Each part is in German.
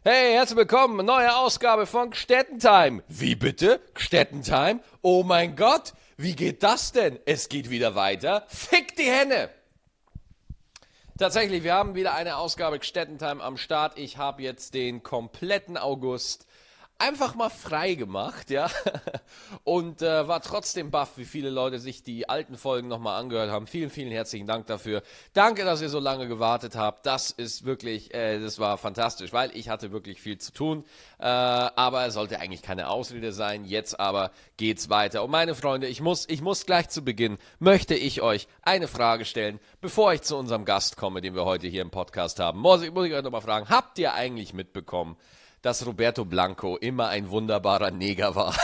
Hey, herzlich willkommen, neue Ausgabe von Gstettentime. Wie bitte? Gstettentime? Oh mein Gott, wie geht das denn? Es geht wieder weiter. Fick die Henne! Tatsächlich, wir haben wieder eine Ausgabe Gstettentime am Start. Ich habe jetzt den kompletten August einfach mal frei gemacht, ja, und war trotzdem baff, wie viele Leute sich die alten Folgen nochmal angehört haben. Vielen, vielen herzlichen Dank dafür. Danke, dass ihr so lange gewartet habt. Das ist wirklich, das war fantastisch, weil ich hatte wirklich viel zu tun, aber es sollte eigentlich keine Ausrede sein. Jetzt aber geht's weiter. Und meine Freunde, ich muss gleich zu Beginn, möchte ich euch eine Frage stellen, bevor ich zu unserem Gast komme, den wir heute hier im Podcast haben. Muss ich euch nochmal fragen, habt ihr eigentlich mitbekommen, dass Roberto Blanco immer ein wunderbarer Neger war?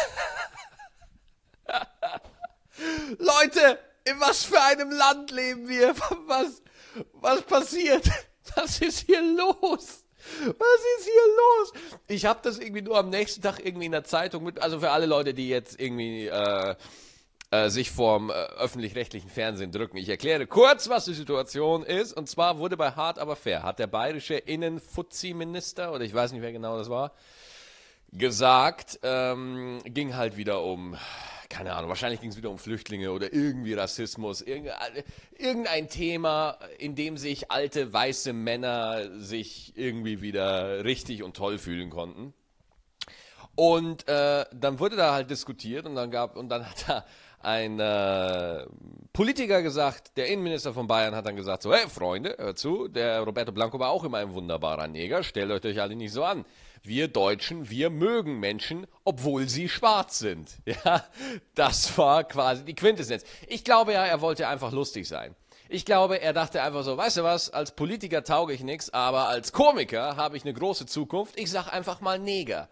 Leute, in was für einem Land leben wir? Was passiert? Was ist hier los? Was ist hier los? Ich habe das irgendwie nur am nächsten Tag irgendwie in der Zeitung mit, also für alle Leute, die jetzt irgendwie sich vorm öffentlich-rechtlichen Fernsehen drücken. Ich erkläre kurz, was die Situation ist. Und zwar wurde bei Hart aber fair, hat der bayerische Innenfuzzi-Minister, oder ich weiß nicht, wer genau das war, gesagt, ging halt wieder um, keine Ahnung, wahrscheinlich ging es wieder um Flüchtlinge oder irgendwie Rassismus, irgendein Thema, in dem sich alte weiße Männer sich irgendwie wieder richtig und toll fühlen konnten. Und dann wurde da halt diskutiert und dann hat da ein Politiker gesagt, der Innenminister von Bayern hat dann gesagt, so, hey Freunde, hört zu, der Roberto Blanco war auch immer ein wunderbarer Neger, stellt euch alle nicht so an. Wir Deutschen, wir mögen Menschen, obwohl sie schwarz sind. Ja, das war quasi die Quintessenz. Ich glaube ja, er wollte einfach lustig sein. Ich glaube, er dachte einfach so, weißt du was, als Politiker tauge ich nichts, aber als Komiker habe ich eine große Zukunft. Ich sag einfach mal Neger.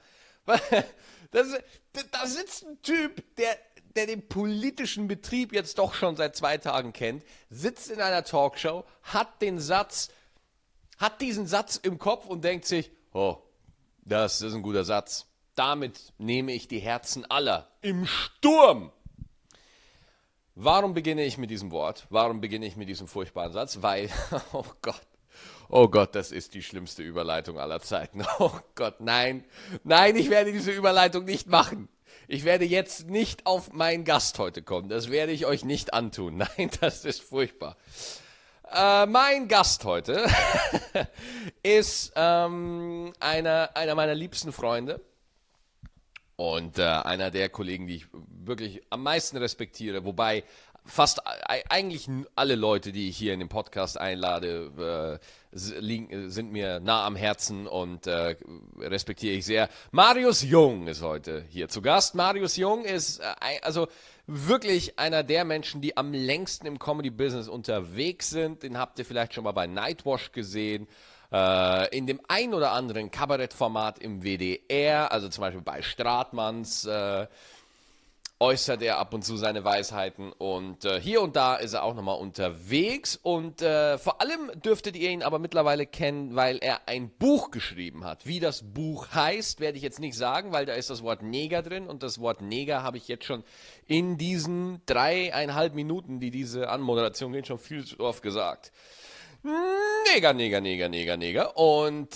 Da sitzt ein Typ, der den politischen Betrieb jetzt doch schon seit 2 Tagen kennt, sitzt in einer Talkshow, hat diesen Satz im Kopf und denkt sich, oh, das ist ein guter Satz. Damit nehme ich die Herzen aller im Sturm. Warum beginne ich mit diesem Wort? Warum beginne ich mit diesem furchtbaren Satz? Weil, oh Gott, das ist die schlimmste Überleitung aller Zeiten. Oh Gott, nein, ich werde diese Überleitung nicht machen. Ich werde jetzt nicht auf meinen Gast heute kommen. Das werde ich euch nicht antun. Nein, das ist furchtbar. Mein Gast heute ist einer meiner liebsten Freunde und einer der Kollegen, die ich wirklich am meisten respektiere. Wobei fast eigentlich alle Leute, die ich hier in den Podcast einlade, sind mir nah am Herzen und respektiere ich sehr. Marius Jung ist heute hier zu Gast. Marius Jung ist also wirklich einer der Menschen, die am längsten im Comedy-Business unterwegs sind. Den habt ihr vielleicht schon mal bei Nightwash gesehen. In dem ein oder anderen Kabarettformat im WDR, also zum Beispiel bei Stratmanns, äußert er ab und zu seine Weisheiten und hier und da ist er auch nochmal unterwegs und vor allem dürftet ihr ihn aber mittlerweile kennen, weil er ein Buch geschrieben hat. Wie das Buch heißt, werde ich jetzt nicht sagen, weil da ist das Wort Neger drin und das Wort Neger habe ich jetzt schon in diesen 3,5 Minuten, die diese Anmoderation geht, schon viel zu oft gesagt. Neger, Neger, Neger, Neger, Neger und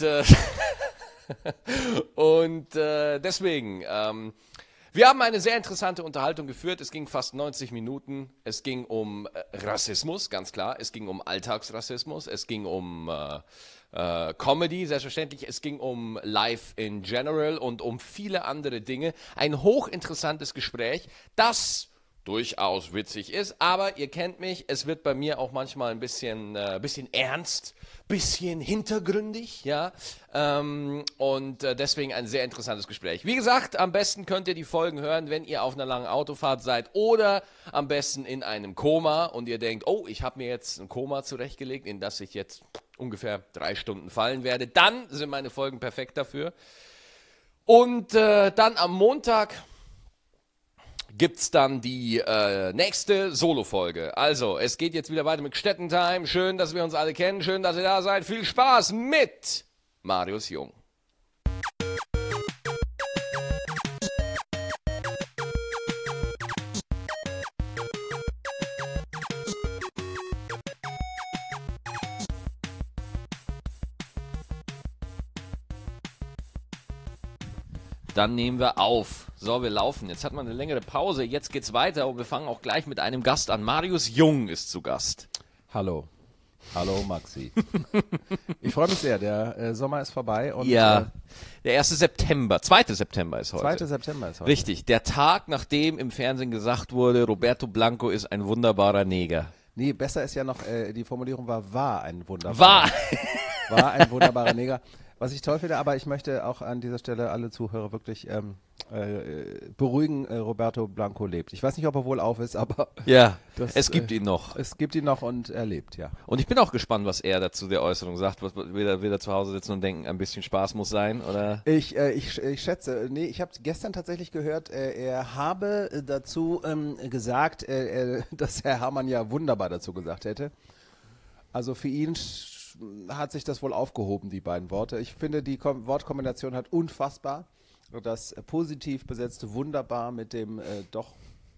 deswegen wir haben eine sehr interessante Unterhaltung geführt. Es ging fast 90 Minuten. Es ging um Rassismus, ganz klar. Es ging um Alltagsrassismus. Es ging um Comedy, selbstverständlich. Es ging um Life in general und um viele andere Dinge. Ein hochinteressantes Gespräch, das durchaus witzig ist, aber ihr kennt mich, es wird bei mir auch manchmal ein bisschen ernst, bisschen hintergründig, ja, und deswegen ein sehr interessantes Gespräch. Wie gesagt, am besten könnt ihr die Folgen hören, wenn ihr auf einer langen Autofahrt seid oder am besten in einem Koma und ihr denkt, oh, ich habe mir jetzt ein Koma zurechtgelegt, in das ich jetzt ungefähr 3 Stunden fallen werde, dann sind meine Folgen perfekt dafür. Und dann am Montag gibt's dann die nächste Solo-Folge. Also, es geht jetzt wieder weiter mit Gstettentime. Schön, dass wir uns alle kennen. Schön, dass ihr da seid. Viel Spaß mit Marius Jung. Dann nehmen wir auf. So, wir laufen. Jetzt hat man eine längere Pause. Jetzt geht's weiter und wir fangen auch gleich mit einem Gast an. Marius Jung ist zu Gast. Hallo. Hallo Maxi. Ich freue mich sehr, der Sommer ist vorbei. Und, ja, der 1. September, 2. September ist heute. 2. September ist heute. Richtig, der Tag, nachdem im Fernsehen gesagt wurde, Roberto Blanco ist ein wunderbarer Neger. Nee, besser ist ja noch, die Formulierung war ein wunderbarer war ein wunderbarer Neger. Was ich toll finde, aber ich möchte auch an dieser Stelle alle Zuhörer wirklich beruhigen, Roberto Blanco lebt. Ich weiß nicht, ob er wohl auf ist, aber ja, es gibt ihn noch. Es gibt ihn noch und er lebt, ja. Und ich bin auch gespannt, was er dazu der Äußerung sagt. Will er zu Hause sitzen und denken, ein bisschen Spaß muss sein? Oder? Ich schätze, nee, ich habe gestern tatsächlich gehört, er habe dazu gesagt, dass Herr Hamann ja wunderbar dazu gesagt hätte. Also für ihn hat sich das wohl aufgehoben, die beiden Worte. Ich finde, die Wortkombination hat unfassbar. Das positiv besetzte wunderbar mit dem doch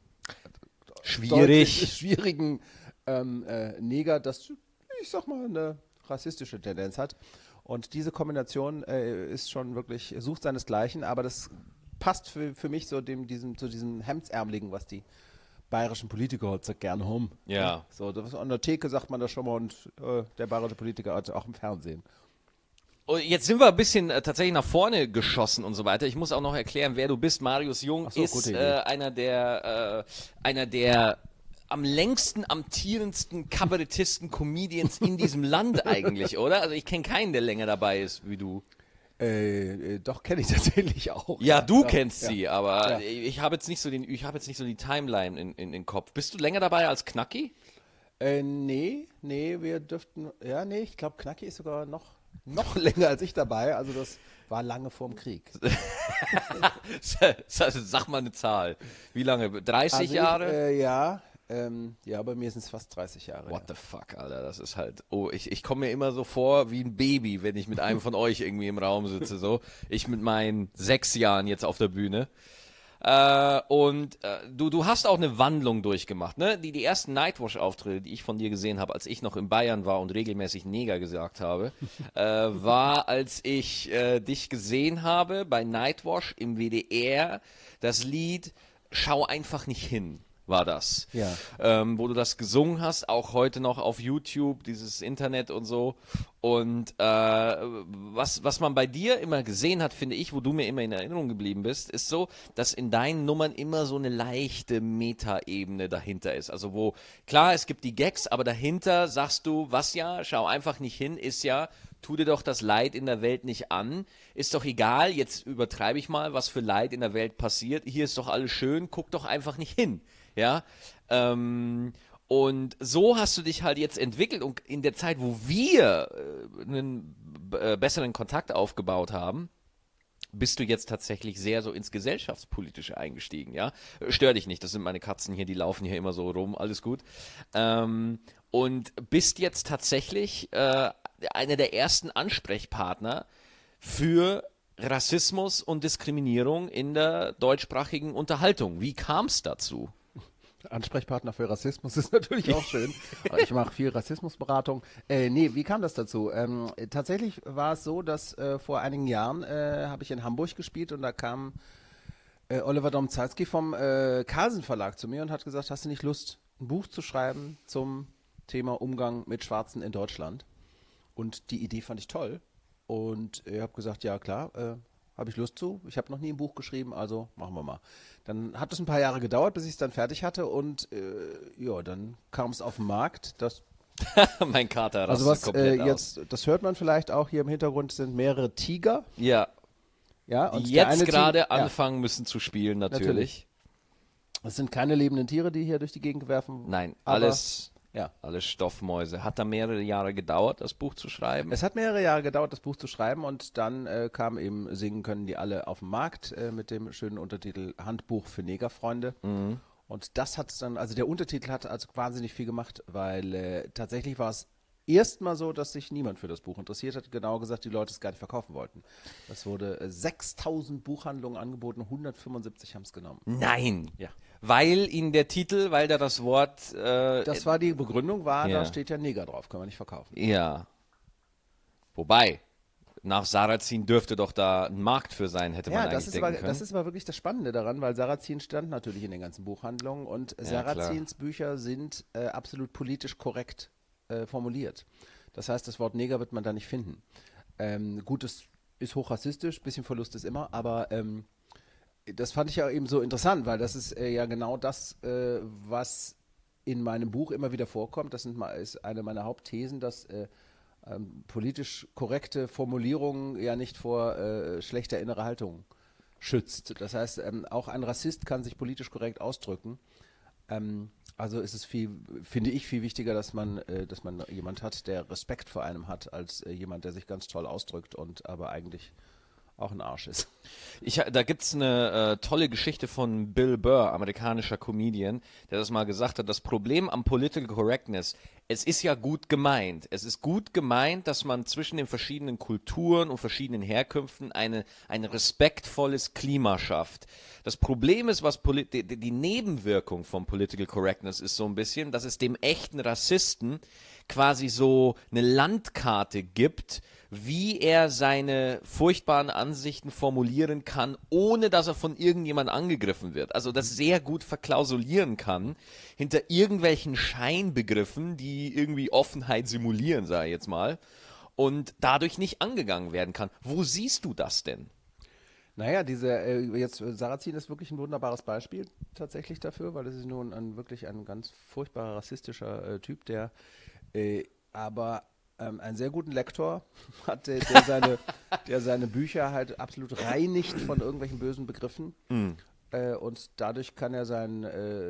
schwierigen Neger, das, ich sag mal, eine rassistische Tendenz hat. Und diese Kombination ist schon wirklich, sucht seinesgleichen, aber das passt für mich so zu diesem Hemdsärmeligen, was die bayerischen Politiker halt so gerne haben. Ja. So, an der Theke sagt man das schon mal und der bayerische Politiker hat auch im Fernsehen. Und jetzt sind wir ein bisschen tatsächlich nach vorne geschossen und so weiter. Ich muss auch noch erklären, wer du bist. Marius Jung ist einer der am längsten amtierendsten Kabarettisten, Comedians in diesem Land eigentlich, oder? Also ich kenne keinen, der länger dabei ist wie du. Doch, kenne ich tatsächlich auch. Ja, du kennst sie, aber ich habe jetzt nicht so die Timeline in den Kopf. Bist du länger dabei als Knacki? Nee, wir dürften, ich glaube, Knacki ist sogar noch länger als ich dabei, also das war lange vorm Krieg. Sag mal eine Zahl. Wie lange? 30 Jahre? Ja, bei mir sind es fast 30 Jahre. What the fuck, Alter, das ist halt, ich komme mir immer so vor wie ein Baby, wenn ich mit einem von euch irgendwie im Raum sitze, so. Ich mit meinen 6 Jahren jetzt auf der Bühne. Du hast auch eine Wandlung durchgemacht, ne? Die ersten Nightwash-Auftritte, die ich von dir gesehen habe, als ich noch in Bayern war und regelmäßig Neger gesagt habe, war, als ich dich gesehen habe bei Nightwash im WDR, das Lied Schau einfach nicht hin. War das. Ja. Wo du das gesungen hast, auch heute noch auf YouTube, dieses Internet und so. Und was man bei dir immer gesehen hat, finde ich, wo du mir immer in Erinnerung geblieben bist, ist so, dass in deinen Nummern immer so eine leichte Meta-Ebene dahinter ist. Also wo, klar, es gibt die Gags, aber dahinter sagst du, schau einfach nicht hin, ist ja, tu dir doch das Leid in der Welt nicht an. Ist doch egal, jetzt übertreibe ich mal, was für Leid in der Welt passiert. Hier ist doch alles schön, guck doch einfach nicht hin. Ja, und so hast du dich halt jetzt entwickelt und in der Zeit, wo wir einen besseren Kontakt aufgebaut haben, bist du jetzt tatsächlich sehr so ins Gesellschaftspolitische eingestiegen, ja? Stör dich nicht, das sind meine Katzen hier, die laufen hier immer so rum, alles gut. Und bist jetzt tatsächlich einer der ersten Ansprechpartner für Rassismus und Diskriminierung in der deutschsprachigen Unterhaltung. Wie kam es dazu? Ansprechpartner für Rassismus ist natürlich auch schön. Ich mache viel Rassismusberatung. Wie kam das dazu? Tatsächlich war es so, dass vor einigen Jahren habe ich in Hamburg gespielt und da kam Oliver Domzalski vom Carlsen Verlag zu mir und hat gesagt, hast du nicht Lust, ein Buch zu schreiben zum Thema Umgang mit Schwarzen in Deutschland? Und die Idee fand ich toll und ich habe gesagt, ja klar, habe ich Lust zu. Ich habe noch nie ein Buch geschrieben, also machen wir mal. Dann hat es ein paar Jahre gedauert, bis ich es dann fertig hatte und dann kam es auf den Markt. Mein Kater rastet komplett jetzt, das hört man vielleicht auch hier im Hintergrund, sind mehrere Tiger. Ja. Ja, und die jetzt gerade anfangen müssen zu spielen, natürlich. Es sind keine lebenden Tiere, die hier durch die Gegend werfen. Nein, alles Stoffmäuse. Hat da mehrere Jahre gedauert, das Buch zu schreiben? Es hat mehrere Jahre gedauert, das Buch zu schreiben und dann kam eben Singen können die alle auf den Markt mit dem schönen Untertitel Handbuch für Negerfreunde. Mhm. Und das hat dann, also der Untertitel hat also wahnsinnig viel gemacht, weil tatsächlich war es erstmal so, dass sich niemand für das Buch interessiert hat. Genau gesagt, die Leute es gar nicht verkaufen wollten. Das wurde 6.000 Buchhandlungen angeboten, 175 haben es genommen. Nein! Ja. Weil da das Wort... das war die Begründung, da steht ja Neger drauf, können wir nicht verkaufen. Ja. Wobei, nach Sarrazin dürfte doch da ein Markt für sein, hätte man eigentlich denken können. Das ist aber wirklich das Spannende daran, weil Sarrazin stand natürlich in den ganzen Buchhandlungen und Sarrazins Bücher sind absolut politisch korrekt formuliert. Das heißt, das Wort Neger wird man da nicht finden. Gut, es ist hochrassistisch, bisschen Verlust ist immer, aber das fand ich ja eben so interessant, weil das ist ja genau das, was in meinem Buch immer wieder vorkommt. Das ist eine meiner Hauptthesen, dass politisch korrekte Formulierungen ja nicht vor schlechter innerer Haltung schützt. Das heißt, auch ein Rassist kann sich politisch korrekt ausdrücken. Also ist es finde ich, viel wichtiger, dass man jemand hat, der Respekt vor einem hat, als jemand, der sich ganz toll ausdrückt und aber eigentlich auch ein Arsch ist. Da gibt es eine tolle Geschichte von Bill Burr, amerikanischer Comedian, der das mal gesagt hat, das Problem am Political Correctness, es ist ja gut gemeint. Es ist gut gemeint, dass man zwischen den verschiedenen Kulturen und verschiedenen Herkünften ein respektvolles Klima schafft. Das Problem ist, was die Nebenwirkung vom Political Correctness ist so ein bisschen, dass es dem echten Rassisten quasi so eine Landkarte gibt, wie er seine furchtbaren Ansichten formulieren kann, ohne dass er von irgendjemand angegriffen wird. Also das sehr gut verklausulieren kann, hinter irgendwelchen Scheinbegriffen, die irgendwie Offenheit simulieren, sage ich jetzt mal, und dadurch nicht angegangen werden kann. Wo siehst du das denn? Naja, Sarrazin ist wirklich ein wunderbares Beispiel tatsächlich dafür, weil es ist nun wirklich ein ganz furchtbarer rassistischer Typ, der aber einen sehr guten Lektor hat, der seine Bücher halt absolut reinigt von irgendwelchen bösen Begriffen. Und dadurch kann er seinen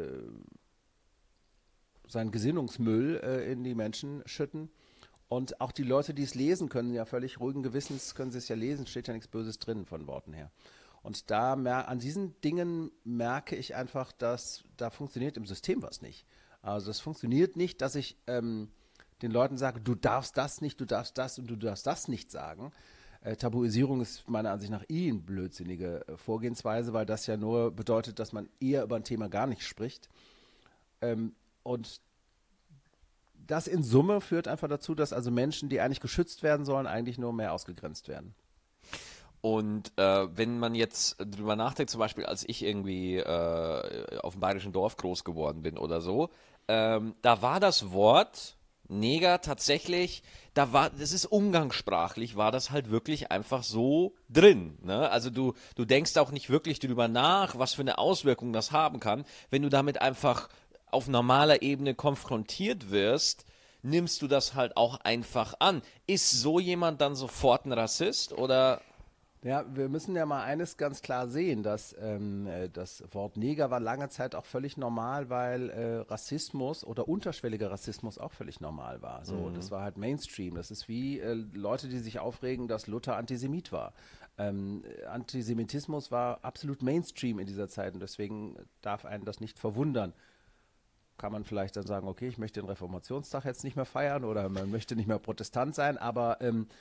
Gesinnungsmüll in die Menschen schütten. Und auch die Leute, die es lesen können, ja völlig ruhigen Gewissens können sie es ja lesen, steht ja nichts Böses drin von Worten her. Und an diesen Dingen merke ich einfach, dass da funktioniert im System was nicht. Also das funktioniert nicht, dass ich den Leuten sage, du darfst das nicht, du darfst das und du darfst das nicht sagen. Tabuisierung ist meiner Ansicht nach eine blödsinnige Vorgehensweise, weil das ja nur bedeutet, dass man eher über ein Thema gar nicht spricht. Und das in Summe führt einfach dazu, dass also Menschen, die eigentlich geschützt werden sollen, eigentlich nur mehr ausgegrenzt werden. Und wenn man jetzt drüber nachdenkt, zum Beispiel, als ich irgendwie auf dem bayerischen Dorf groß geworden bin oder so, da war das Wort Neger tatsächlich, das ist umgangssprachlich, war das halt wirklich einfach so drin. Ne? Also du denkst auch nicht wirklich drüber nach, was für eine Auswirkung das haben kann. Wenn du damit einfach auf normaler Ebene konfrontiert wirst, nimmst du das halt auch einfach an. Ist so jemand dann sofort ein Rassist oder? Ja, wir müssen ja mal eines ganz klar sehen, dass das Wort Neger war lange Zeit auch völlig normal, weil Rassismus oder unterschwelliger Rassismus auch völlig normal war. So, das war halt Mainstream. Das ist wie Leute, die sich aufregen, dass Luther Antisemit war. Antisemitismus war absolut Mainstream in dieser Zeit und deswegen darf einen das nicht verwundern. Kann man vielleicht dann sagen, okay, ich möchte den Reformationstag jetzt nicht mehr feiern oder man möchte nicht mehr Protestant sein, aber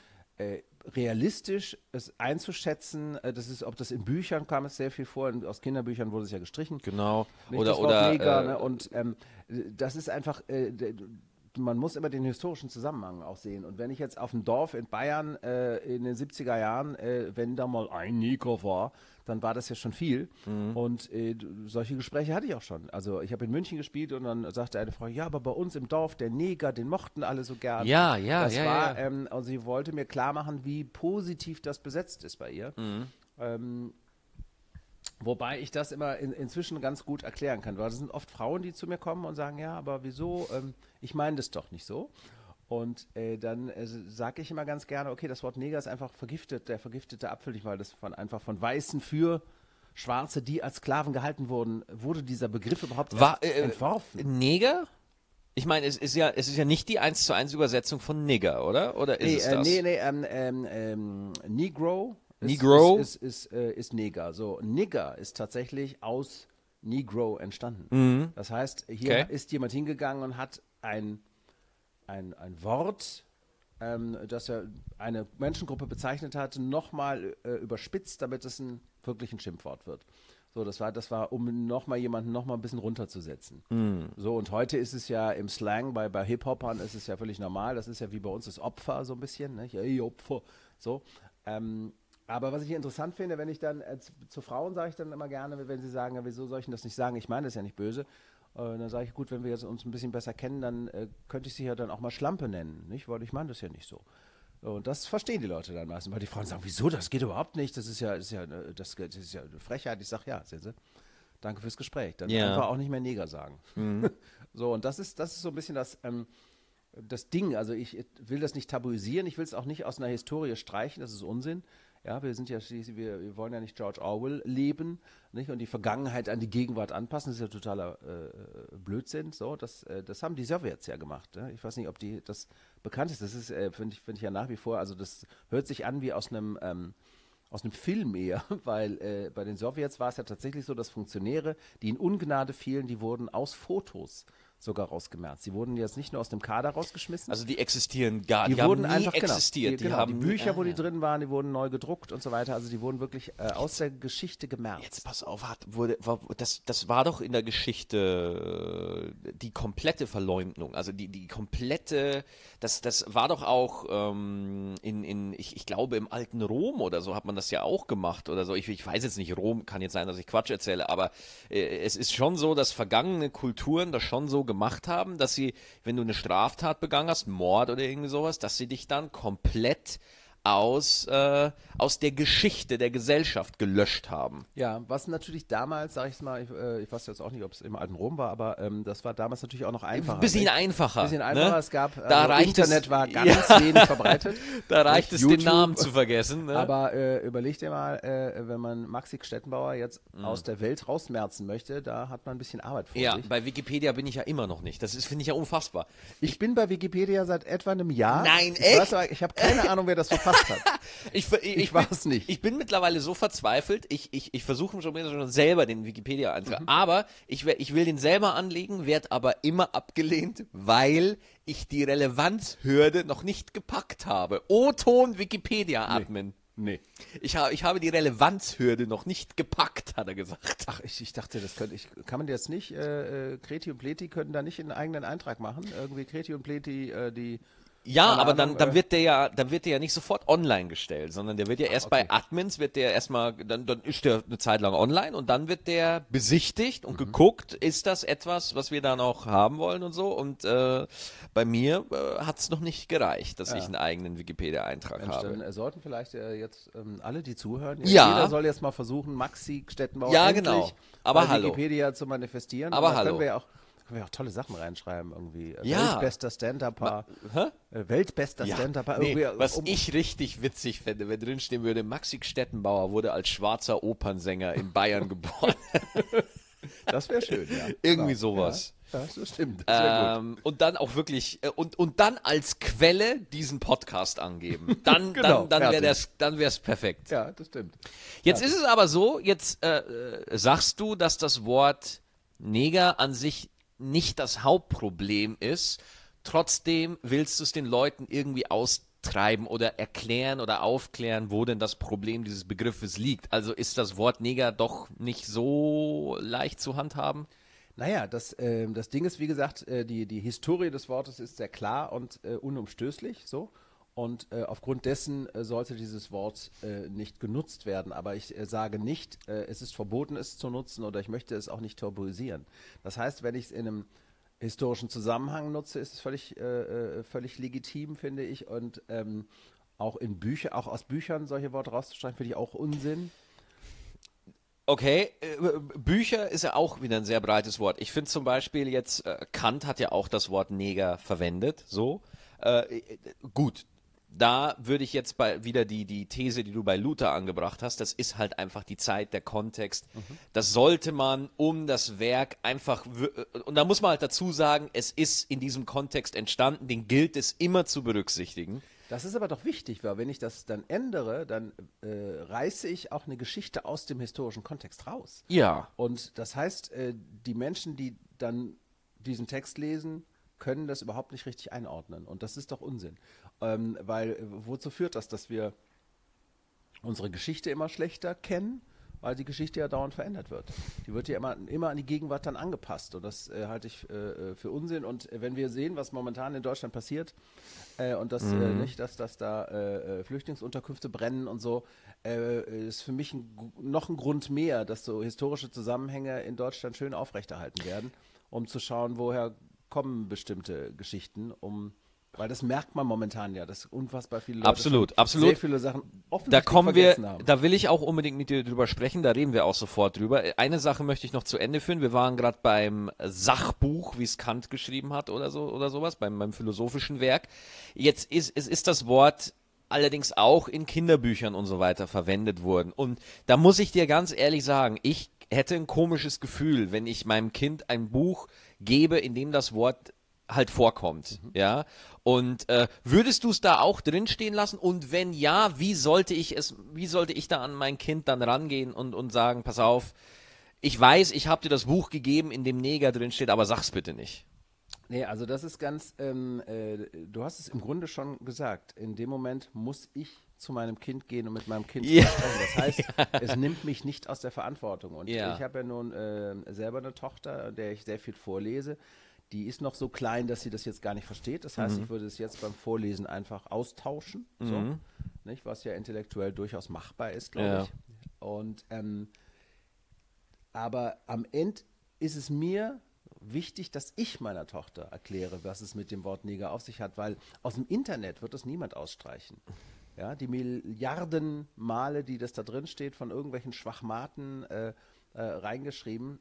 realistisch es einzuschätzen, ob das in Büchern kam es sehr viel vor, aus Kinderbüchern wurde es ja gestrichen. Genau. Nicht oder Neger, ne? Und das ist einfach, man muss immer den historischen Zusammenhang auch sehen. Und wenn ich jetzt auf dem Dorf in Bayern in den 70er Jahren, wenn da mal ein Neger war, dann war das ja schon viel. Und solche Gespräche hatte ich auch schon. Also ich habe in München gespielt und dann sagte eine Frau, ja, aber bei uns im Dorf, der Neger, den mochten alle so gern. Und sie wollte mir klar machen, wie positiv das besetzt ist bei ihr. Wobei ich das immer inzwischen ganz gut erklären kann, weil das sind oft Frauen, die zu mir kommen und sagen, ja, aber wieso, ich meine das doch nicht so. Und dann sage ich immer ganz gerne, okay, das Wort Neger ist einfach vergiftet, der vergiftete Apfel, weil das einfach von Weißen für Schwarze, die als Sklaven gehalten wurden, wurde dieser Begriff überhaupt entworfen. Neger? Ich meine, es ist ja nicht die 1:1 Übersetzung von Nigger, oder? Oder ist es das? Negro. Negro? Ist Neger. So, Nigger ist tatsächlich aus Negro entstanden. Das heißt, hier ist jemand hingegangen und hat ein Wort, das er eine Menschengruppe bezeichnet hat, nochmal überspitzt, damit es wirklich ein Schimpfwort wird. So, das war, um nochmal jemanden nochmal ein bisschen runterzusetzen. So, und heute ist es ja im Slang, bei Hip-Hopern ist es ja völlig normal, das ist ja wie bei uns das Opfer so ein bisschen, ne? Hey, Opfer. So. Aber was ich interessant finde, wenn ich dann, zu Frauen sage ich dann immer gerne, wenn sie sagen, ja, wieso soll ich denn das nicht sagen? Ich meine das ja nicht böse. Dann sage ich, gut, wenn wir jetzt uns ein bisschen besser kennen, dann könnte ich sie ja dann auch mal Schlampe nennen, nicht? Weil ich meine das ja nicht so. Und das verstehen die Leute dann meistens, weil die Frauen sagen, wieso, das geht überhaupt nicht, das ist ja eine Frechheit. Ich sage, ja, sehen Sie, danke fürs Gespräch. Dann einfach auch nicht mehr Neger sagen. So, und das ist so ein bisschen das Ding. Also ich will das nicht tabuisieren, ich will es auch nicht aus einer Historie streichen, das ist Unsinn. Ja, wir sind ja schließlich, wir wollen ja nicht George Orwell leben, nicht? Und die Vergangenheit an die Gegenwart anpassen, das ist ja totaler Blödsinn. So, das haben die Sowjets ja gemacht. Ja? Ich weiß nicht, ob das bekannt ist. Das ist, finde ich ja nach wie vor, also das hört sich an wie aus einem Film eher, weil bei den Sowjets war es ja tatsächlich so, dass Funktionäre, die in Ungnade fielen, die wurden aus Fotos sogar rausgemerzt. Die wurden jetzt nicht nur aus dem Kader rausgeschmissen. Also die existieren gar nicht. Die wurden haben nie einfach existiert. Die Bücher, wo die drin waren, die wurden neu gedruckt und so weiter. Also die wurden wirklich aus der Geschichte gemerzt. Jetzt pass auf, das war doch in der Geschichte die komplette Verleumdung. Also die komplette, das war doch auch ich glaube im alten Rom oder so hat man das ja auch gemacht oder so. Ich weiß jetzt nicht, Rom, kann jetzt sein, dass ich Quatsch erzähle, aber es ist schon so, dass vergangene Kulturen das schon so gemacht haben, dass sie, wenn du eine Straftat begangen hast, Mord oder irgendwie sowas, dass sie dich dann komplett aus der Geschichte der Gesellschaft gelöscht haben. Ja, was natürlich damals, sag ich mal, ich weiß jetzt auch nicht, ob es im alten Rom war, aber das war damals natürlich auch noch einfacher. Ein bisschen einfacher. Ne? Es gab, Internet war ganz wenig verbreitet. Da reicht es, YouTube, den Namen zu vergessen. Ne? Aber überleg dir mal, wenn man Maxi Stettenbauer jetzt aus der Welt rausmerzen möchte, da hat man ein bisschen Arbeit vor sich. Ja, bei Wikipedia bin ich ja immer noch nicht. Das finde ich ja unfassbar. Ich bin bei Wikipedia seit etwa einem Jahr. Nein, echt? Ich habe keine Ahnung, wer das verfasst hat. Ich weiß nicht. Ich bin mittlerweile so verzweifelt, ich versuche schon selber den Wikipedia-Eintrag, aber ich will den selber anlegen, werde aber immer abgelehnt, weil ich die Relevanzhürde noch nicht gepackt habe. O-Ton Wikipedia-Admin. Nee. Ich habe die Relevanzhürde noch nicht gepackt, hat er gesagt. Ach, ich dachte, kann man jetzt nicht, Kreti und Pleti können da nicht einen eigenen Eintrag machen? Irgendwie Kreti und Pleti, die... Ja, aber dann wird der ja nicht sofort online gestellt, sondern der wird ja erst bei Admins, wird der erstmal, dann ist der eine Zeit lang online und dann wird der besichtigt und geguckt, ist das etwas, was wir da noch haben wollen und so. Und bei mir hat es noch nicht gereicht, dass ich einen eigenen Wikipedia-Eintrag habe. Dann sollten vielleicht jetzt alle, die zuhören, jeder soll jetzt mal versuchen, Maxi Stettenbauer genau. Aber bei Wikipedia zu manifestieren. Aber können wir auch tolle Sachen reinschreiben irgendwie. Ja. Weltbester Stand-Upper. Weltbester Stand-Upper. Nee, was ich richtig witzig fände, wenn drinstehen würde, Maxi Stettenbauer wurde als schwarzer Opernsänger in Bayern geboren. Das wäre schön, ja. Irgendwie sowas. Ja, das stimmt. Das gut. Und dann auch wirklich, und dann als Quelle diesen Podcast angeben. Dann wäre es perfekt. Ja, das stimmt. Jetzt ist es aber so, jetzt sagst du, dass das Wort Neger an sich nicht das Hauptproblem ist, trotzdem willst du es den Leuten irgendwie austreiben oder erklären oder aufklären, wo denn das Problem dieses Begriffes liegt. Also ist das Wort Neger doch nicht so leicht zu handhaben? Naja, das Ding ist, wie gesagt, die Historie des Wortes ist sehr klar und unumstößlich, so. Und aufgrund dessen sollte dieses Wort nicht genutzt werden. Aber ich sage nicht, es ist verboten, es zu nutzen, oder ich möchte es auch nicht tabuisieren. Das heißt, wenn ich es in einem historischen Zusammenhang nutze, ist es völlig legitim, finde ich. Und auch aus Büchern solche Worte rauszustreichen, finde ich auch Unsinn. Okay, Bücher ist ja auch wieder ein sehr breites Wort. Ich finde zum Beispiel jetzt, Kant hat ja auch das Wort Neger verwendet, so. Gut. Da würde ich jetzt wieder die These, die du bei Luther angebracht hast, das ist halt einfach die Zeit, der Kontext. Das sollte man um das Werk einfach, und da muss man halt dazu sagen, es ist in diesem Kontext entstanden, den gilt es immer zu berücksichtigen. Das ist aber doch wichtig, weil wenn ich das dann ändere, dann reiße ich auch eine Geschichte aus dem historischen Kontext raus. Ja. Und das heißt, die Menschen, die dann diesen Text lesen, können das überhaupt nicht richtig einordnen. Und das ist doch Unsinn. Weil wozu führt das, dass wir unsere Geschichte immer schlechter kennen? weil die Geschichte ja dauernd verändert wird. Die wird ja immer an die Gegenwart dann angepasst und das halte ich für Unsinn. Und wenn wir sehen, was momentan in Deutschland passiert und das nicht, dass da Flüchtlingsunterkünfte brennen und so, ist für mich noch ein Grund mehr, dass so historische Zusammenhänge in Deutschland schön aufrechterhalten werden, um zu schauen, woher kommen bestimmte Geschichten, weil das merkt man momentan ja, dass unfassbar viele Leute absolut. sehr viele Sachen Da offensichtlich vergessen haben. da will ich auch unbedingt mit dir drüber sprechen, da reden wir auch sofort drüber. Eine Sache möchte ich noch zu Ende führen. Wir waren gerade beim Sachbuch, wie es Kant geschrieben hat oder sowas, beim philosophischen Werk. Jetzt ist das Wort allerdings auch in Kinderbüchern und so weiter verwendet worden. Und da muss ich dir ganz ehrlich sagen, ich hätte ein komisches Gefühl, wenn ich meinem Kind ein Buch gebe, in dem das Wort halt vorkommt, ja. Und würdest du es da auch drinstehen lassen? Und wenn ja, wie sollte ich da an mein Kind dann rangehen und sagen, pass auf, ich weiß, ich habe dir das Buch gegeben, in dem Neger drin steht, aber sag's bitte nicht. Nee, also das ist ganz, du hast es im Grunde schon gesagt, in dem Moment muss ich zu meinem Kind gehen und mit meinem Kind sprechen. Das heißt, es nimmt mich nicht aus der Verantwortung. Und ich habe ja nun selber eine Tochter, der ich sehr viel vorlese. Die ist noch so klein, dass sie das jetzt gar nicht versteht. Das heißt, ich würde es jetzt beim Vorlesen einfach austauschen, so, nicht? Was ja intellektuell durchaus machbar ist, glaube ich. Und, aber am Ende ist es mir wichtig, dass ich meiner Tochter erkläre, was es mit dem Wort Neger auf sich hat, weil aus dem Internet wird das niemand ausstreichen. Ja, die Milliarden Male, die das da drin steht, von irgendwelchen Schwachmaten reingeschrieben,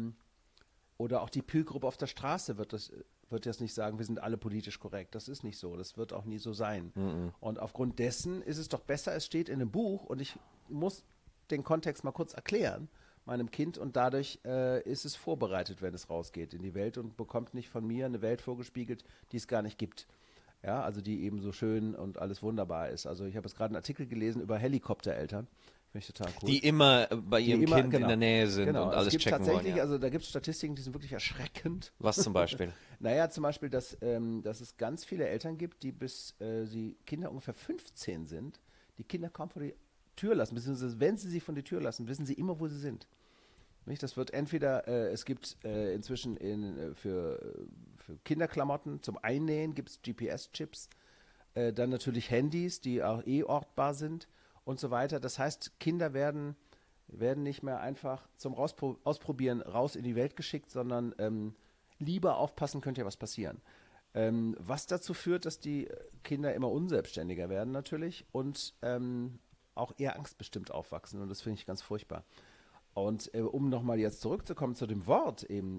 oder auch die Pilgruppe auf der Straße wird jetzt nicht sagen, wir sind alle politisch korrekt. Das ist nicht so. Das wird auch nie so sein. Und aufgrund dessen ist es doch besser, es steht in einem Buch und ich muss den Kontext mal kurz erklären meinem Kind und dadurch ist es vorbereitet, wenn es rausgeht in die Welt und bekommt nicht von mir eine Welt vorgespiegelt, die es gar nicht gibt. Ja, also die eben so schön und alles wunderbar ist. Also ich habe jetzt gerade einen Artikel gelesen über Helikoptereltern. Finde ich total cool. Die immer bei ihrem Kind in der Nähe sind und alles checken wollen. Tatsächlich, also da gibt es Statistiken, die sind wirklich erschreckend. Was zum Beispiel? Naja, zum Beispiel, dass es ganz viele Eltern gibt, die bis sie Kinder ungefähr 15 sind, die Kinder kaum vor die Tür lassen, beziehungsweise wenn sie von der Tür lassen, wissen sie immer, wo sie sind. Nicht? Das wird entweder, es gibt inzwischen für Kinderklamotten zum Einnähen gibt es GPS-Chips, dann natürlich Handys, die auch ortbar sind und so weiter. Das heißt, Kinder werden nicht mehr einfach zum Ausprobieren raus in die Welt geschickt, sondern lieber aufpassen, könnte ja was passieren. Was dazu führt, dass die Kinder immer unselbstständiger werden natürlich und auch eher angstbestimmt aufwachsen und das finde ich ganz furchtbar. Und um nochmal jetzt zurückzukommen zu dem Wort eben,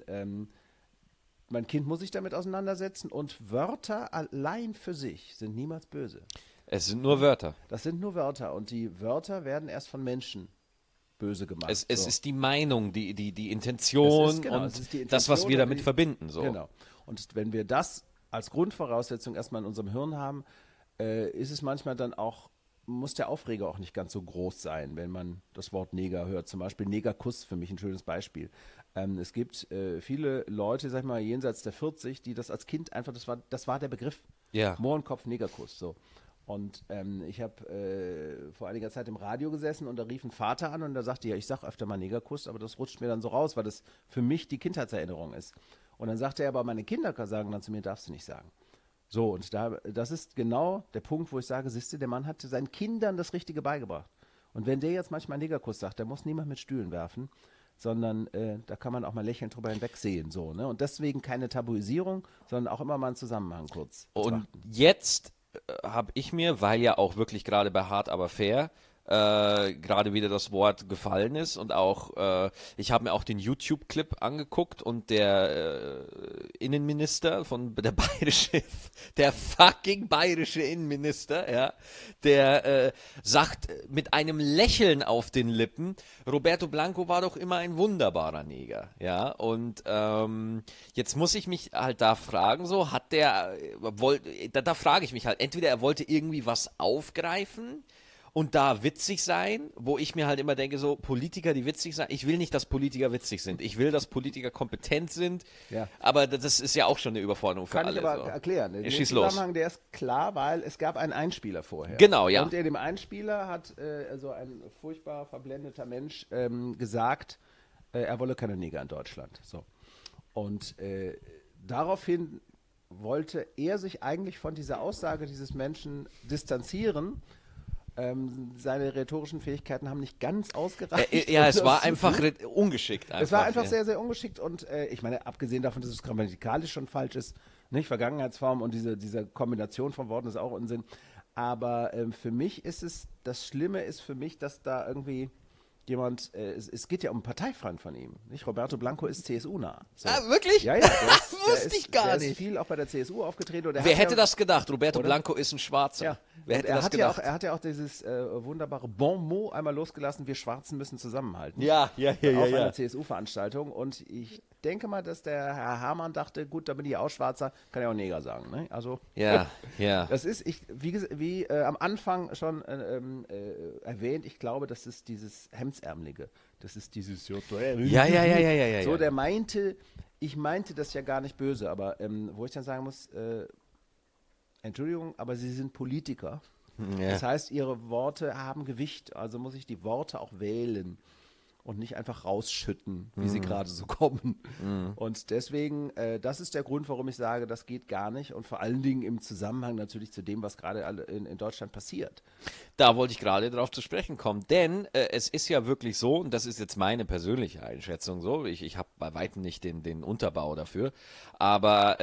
mein Kind muss sich damit auseinandersetzen und Wörter allein für sich sind niemals böse. Es sind nur Wörter. Das sind nur Wörter und die Wörter werden erst von Menschen böse gemacht. Es ist die Meinung, die Intention das, was wir damit verbinden. So. Genau. Und wenn wir das als Grundvoraussetzung erstmal in unserem Hirn haben, ist es manchmal dann auch, muss der Aufreger auch nicht ganz so groß sein, wenn man das Wort Neger hört. Zum Beispiel Negerkuss, für mich ein schönes Beispiel. Es gibt viele Leute, sag ich mal, jenseits der 40, die das als Kind einfach, das war der Begriff. Ja. Mohrenkopf, Negerkuss, so. Und ich habe vor einiger Zeit im Radio gesessen und da rief ein Vater an und da sagte, ja, ich sag öfter mal Negerkuss, aber das rutscht mir dann so raus, weil das für mich die Kindheitserinnerung ist. Und dann sagte er, aber meine Kinder sagen dann zu mir, darfst du nicht sagen. So, und das ist genau der Punkt, wo ich sage, siehst du, der Mann hat seinen Kindern das Richtige beigebracht. Und wenn der jetzt manchmal Negerkuss sagt, der muss niemand mit Stühlen werfen, sondern da kann man auch mal lächelnd drüber hinwegsehen. So, ne? Und deswegen keine Tabuisierung, sondern auch immer mal einen Zusammenhang kurz betrachten. Und jetzt habe ich mir, weil ja auch wirklich gerade bei Hart aber fair gerade wieder das Wort gefallen ist und auch, ich habe mir auch den YouTube-Clip angeguckt und der Innenminister der fucking bayerische Innenminister, ja, der sagt mit einem Lächeln auf den Lippen, Roberto Blanco war doch immer ein wunderbarer Neger, ja, und jetzt muss ich mich halt da fragen, so, da frage ich mich halt, entweder er wollte irgendwie was aufgreifen, und da witzig sein, wo ich mir halt immer denke, so Politiker, die witzig sein, ich will nicht, dass Politiker witzig sind. Ich will, dass Politiker kompetent sind, Ja. aber das ist ja auch schon eine Überforderung für Kann alle. ich aber so. erklären. Ja, Der schieß los. Zusammenhang, der ist klar, weil es gab einen Einspieler vorher. Genau, ja. Und in dem Einspieler hat so ein furchtbar verblendeter Mensch gesagt, er wolle keine Neger in Deutschland. So. Und daraufhin wollte er sich eigentlich von dieser Aussage dieses Menschen distanzieren. Seine rhetorischen Fähigkeiten haben nicht ganz ausgereicht. Ja, es war einfach ungeschickt. Es war einfach sehr, sehr ungeschickt und ich meine, abgesehen davon, dass es grammatikalisch schon falsch ist, nicht Vergangenheitsform und diese Kombination von Worten ist auch Unsinn. Aber für mich ist es, das Schlimme ist für mich, dass da irgendwie jemand, es geht ja um einen Parteifreund von ihm, nicht? Roberto Blanco ist CSU-nah. So. Ah, wirklich? Ja, ja. Wusste ich gar der nicht. ist viel auch bei der CSU aufgetreten. Und Wer hätte das gedacht? Roberto Blanco ist ein Schwarzer. Ja. Wer hätte er das hat gedacht? er hat ja auch dieses wunderbare Bon mot einmal losgelassen, wir Schwarzen müssen zusammenhalten. Ja. Auf einer CSU-Veranstaltung. Und ich denke mal, dass der Herr Hamann dachte, gut, da bin ich auch Schwarzer, kann ja auch Neger sagen. Ne? Also, Ja. das ist, wie am Anfang schon erwähnt, ich glaube, das ist dieses Hemdsärmelige. Das ist dieses Ja. So, der meinte, ich meinte das ja gar nicht böse, aber wo ich dann sagen muss, Entschuldigung, aber Sie sind Politiker. Ja. Das heißt, Ihre Worte haben Gewicht, also muss ich die Worte auch wählen und nicht einfach rausschütten, wie sie gerade so kommen. Und deswegen, das ist der Grund, warum ich sage, das geht gar nicht und vor allen Dingen im Zusammenhang natürlich zu dem, was gerade in Deutschland passiert. Da wollte ich gerade drauf zu sprechen kommen, denn es ist ja wirklich so, und das ist jetzt meine persönliche Einschätzung so, ich habe bei weitem nicht den Unterbau dafür, aber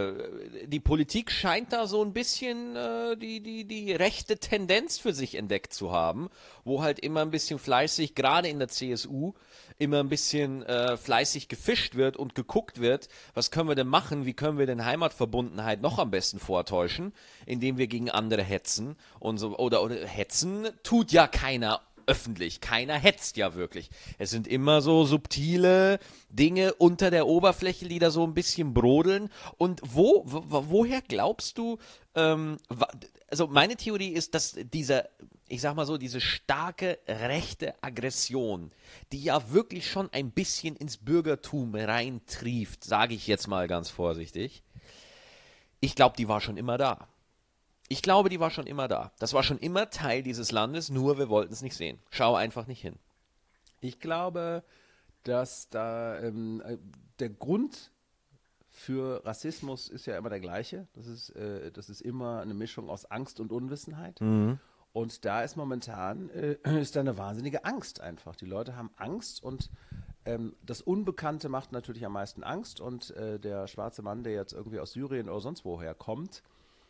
die Politik scheint da so ein bisschen die rechte Tendenz für sich entdeckt zu haben, wo halt immer ein bisschen fleißig, gerade in der CSU, immer ein bisschen fleißig gefischt wird und geguckt wird, was können wir denn machen, wie können wir denn Heimatverbundenheit noch am besten vortäuschen, indem wir gegen andere hetzen und so, oder hetzen tut ja keiner öffentlich, keiner hetzt ja wirklich. Es sind immer so subtile Dinge unter der Oberfläche, die da so ein bisschen brodeln. Und woher glaubst du, also meine Theorie ist, dass ich sag mal so, diese starke rechte Aggression, die ja wirklich schon ein bisschen ins Bürgertum reintrieft, sage ich jetzt mal ganz vorsichtig, ich glaube, die war schon immer da. Ich glaube, die war schon immer da. Das war schon immer Teil dieses Landes, nur wir wollten es nicht sehen. Schau einfach nicht hin. Ich glaube, dass da der Grund für Rassismus ist ja immer der gleiche. Das ist immer eine Mischung aus Angst und Unwissenheit. Und da ist momentan ist da eine wahnsinnige Angst einfach. Die Leute haben Angst und das Unbekannte macht natürlich am meisten Angst. Und der schwarze Mann, der jetzt irgendwie aus Syrien oder sonst woher kommt,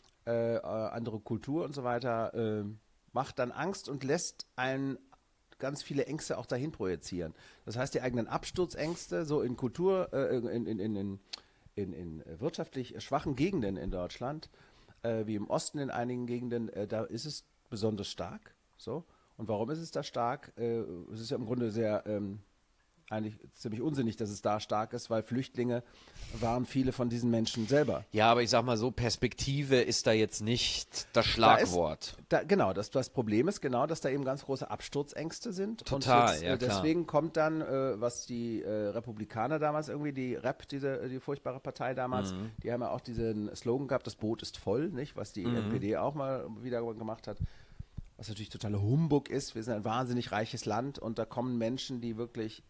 andere Kultur und so weiter, macht dann Angst und lässt einen ganz viele Ängste auch dahin projizieren. Das heißt, die eigenen Absturzängste so in Kultur, in wirtschaftlich schwachen Gegenden in Deutschland, wie im Osten in einigen Gegenden, da ist es besonders stark. So. Und warum ist es da stark? Es ist ja im Grunde sehr eigentlich ziemlich unsinnig, dass es da stark ist, weil Flüchtlinge waren viele von diesen Menschen selber. Ja, aber ich sag mal so, Perspektive ist da jetzt nicht das Schlagwort. Genau, das Problem ist genau, dass da eben ganz große Absturzängste sind. Total, und jetzt, ja klar. Deswegen kommt dann, was die Republikaner damals irgendwie, die REP, die furchtbare Partei damals, die haben ja auch diesen Slogan gehabt, das Boot ist voll, nicht? Was die NPD auch mal wieder gemacht hat. Was natürlich totaler Humbug ist. Wir sind ein wahnsinnig reiches Land und da kommen Menschen, die wirklich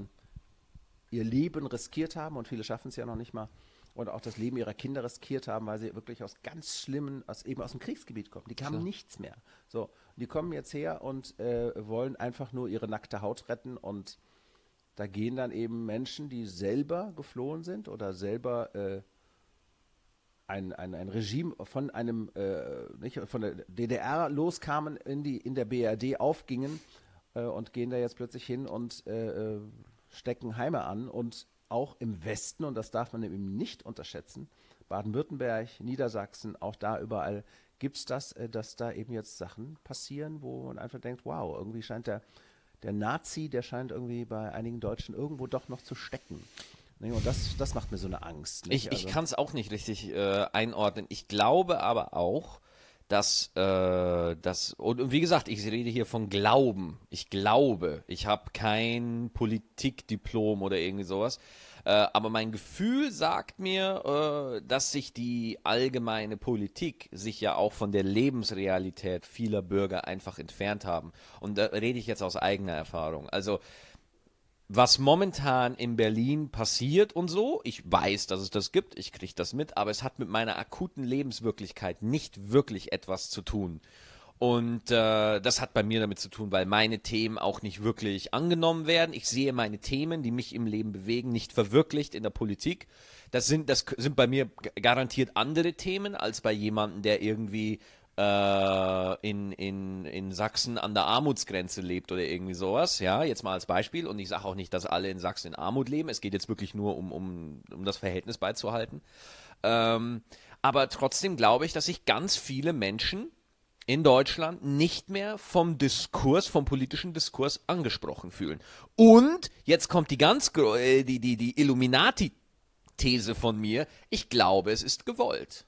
ihr Leben riskiert haben und viele schaffen es ja noch nicht mal und auch das Leben ihrer Kinder riskiert haben, weil sie wirklich aus ganz schlimmen, eben aus dem Kriegsgebiet kommen. Die haben nichts mehr. So, die kommen jetzt her und wollen einfach nur ihre nackte Haut retten und da gehen dann eben Menschen, die selber geflohen sind oder selber ein Regime von einem, nicht, von der DDR loskamen, in der BRD aufgingen und gehen da jetzt plötzlich hin und stecken Heime an und auch im Westen, und das darf man eben nicht unterschätzen, Baden-Württemberg, Niedersachsen, auch da überall gibt es das, dass da eben jetzt Sachen passieren, wo man einfach denkt, wow, irgendwie scheint der Nazi, der scheint irgendwie bei einigen Deutschen irgendwo doch noch zu stecken. Und das macht mir so eine Angst. Ich kann es auch nicht richtig einordnen. Ich glaube aber auch, und wie gesagt, ich rede hier von Glauben. Ich glaube, ich habe kein Politikdiplom oder irgendwie sowas. Aber mein Gefühl sagt mir, dass sich die allgemeine Politik sich ja auch von der Lebensrealität vieler Bürger einfach entfernt haben. Und da rede ich jetzt aus eigener Erfahrung. Also was momentan in Berlin passiert und so, ich weiß, dass es das gibt, ich kriege das mit, aber es hat mit meiner akuten Lebenswirklichkeit nicht wirklich etwas zu tun. Und das hat bei mir damit zu tun, weil meine Themen auch nicht wirklich angenommen werden. Ich sehe meine Themen, die mich im Leben bewegen, nicht verwirklicht in der Politik. Das sind bei mir garantiert andere Themen als bei jemandem, der irgendwie in Sachsen an der Armutsgrenze lebt oder irgendwie sowas, ja, jetzt mal als Beispiel. Und ich sage auch nicht, dass alle in Sachsen in Armut leben. Es geht jetzt wirklich nur um das Verhältnis beizuhalten. Aber trotzdem glaube ich, dass sich ganz viele Menschen in Deutschland nicht mehr vom politischen Diskurs angesprochen fühlen. Und jetzt kommt die Illuminati-These von mir. Ich glaube, es ist gewollt.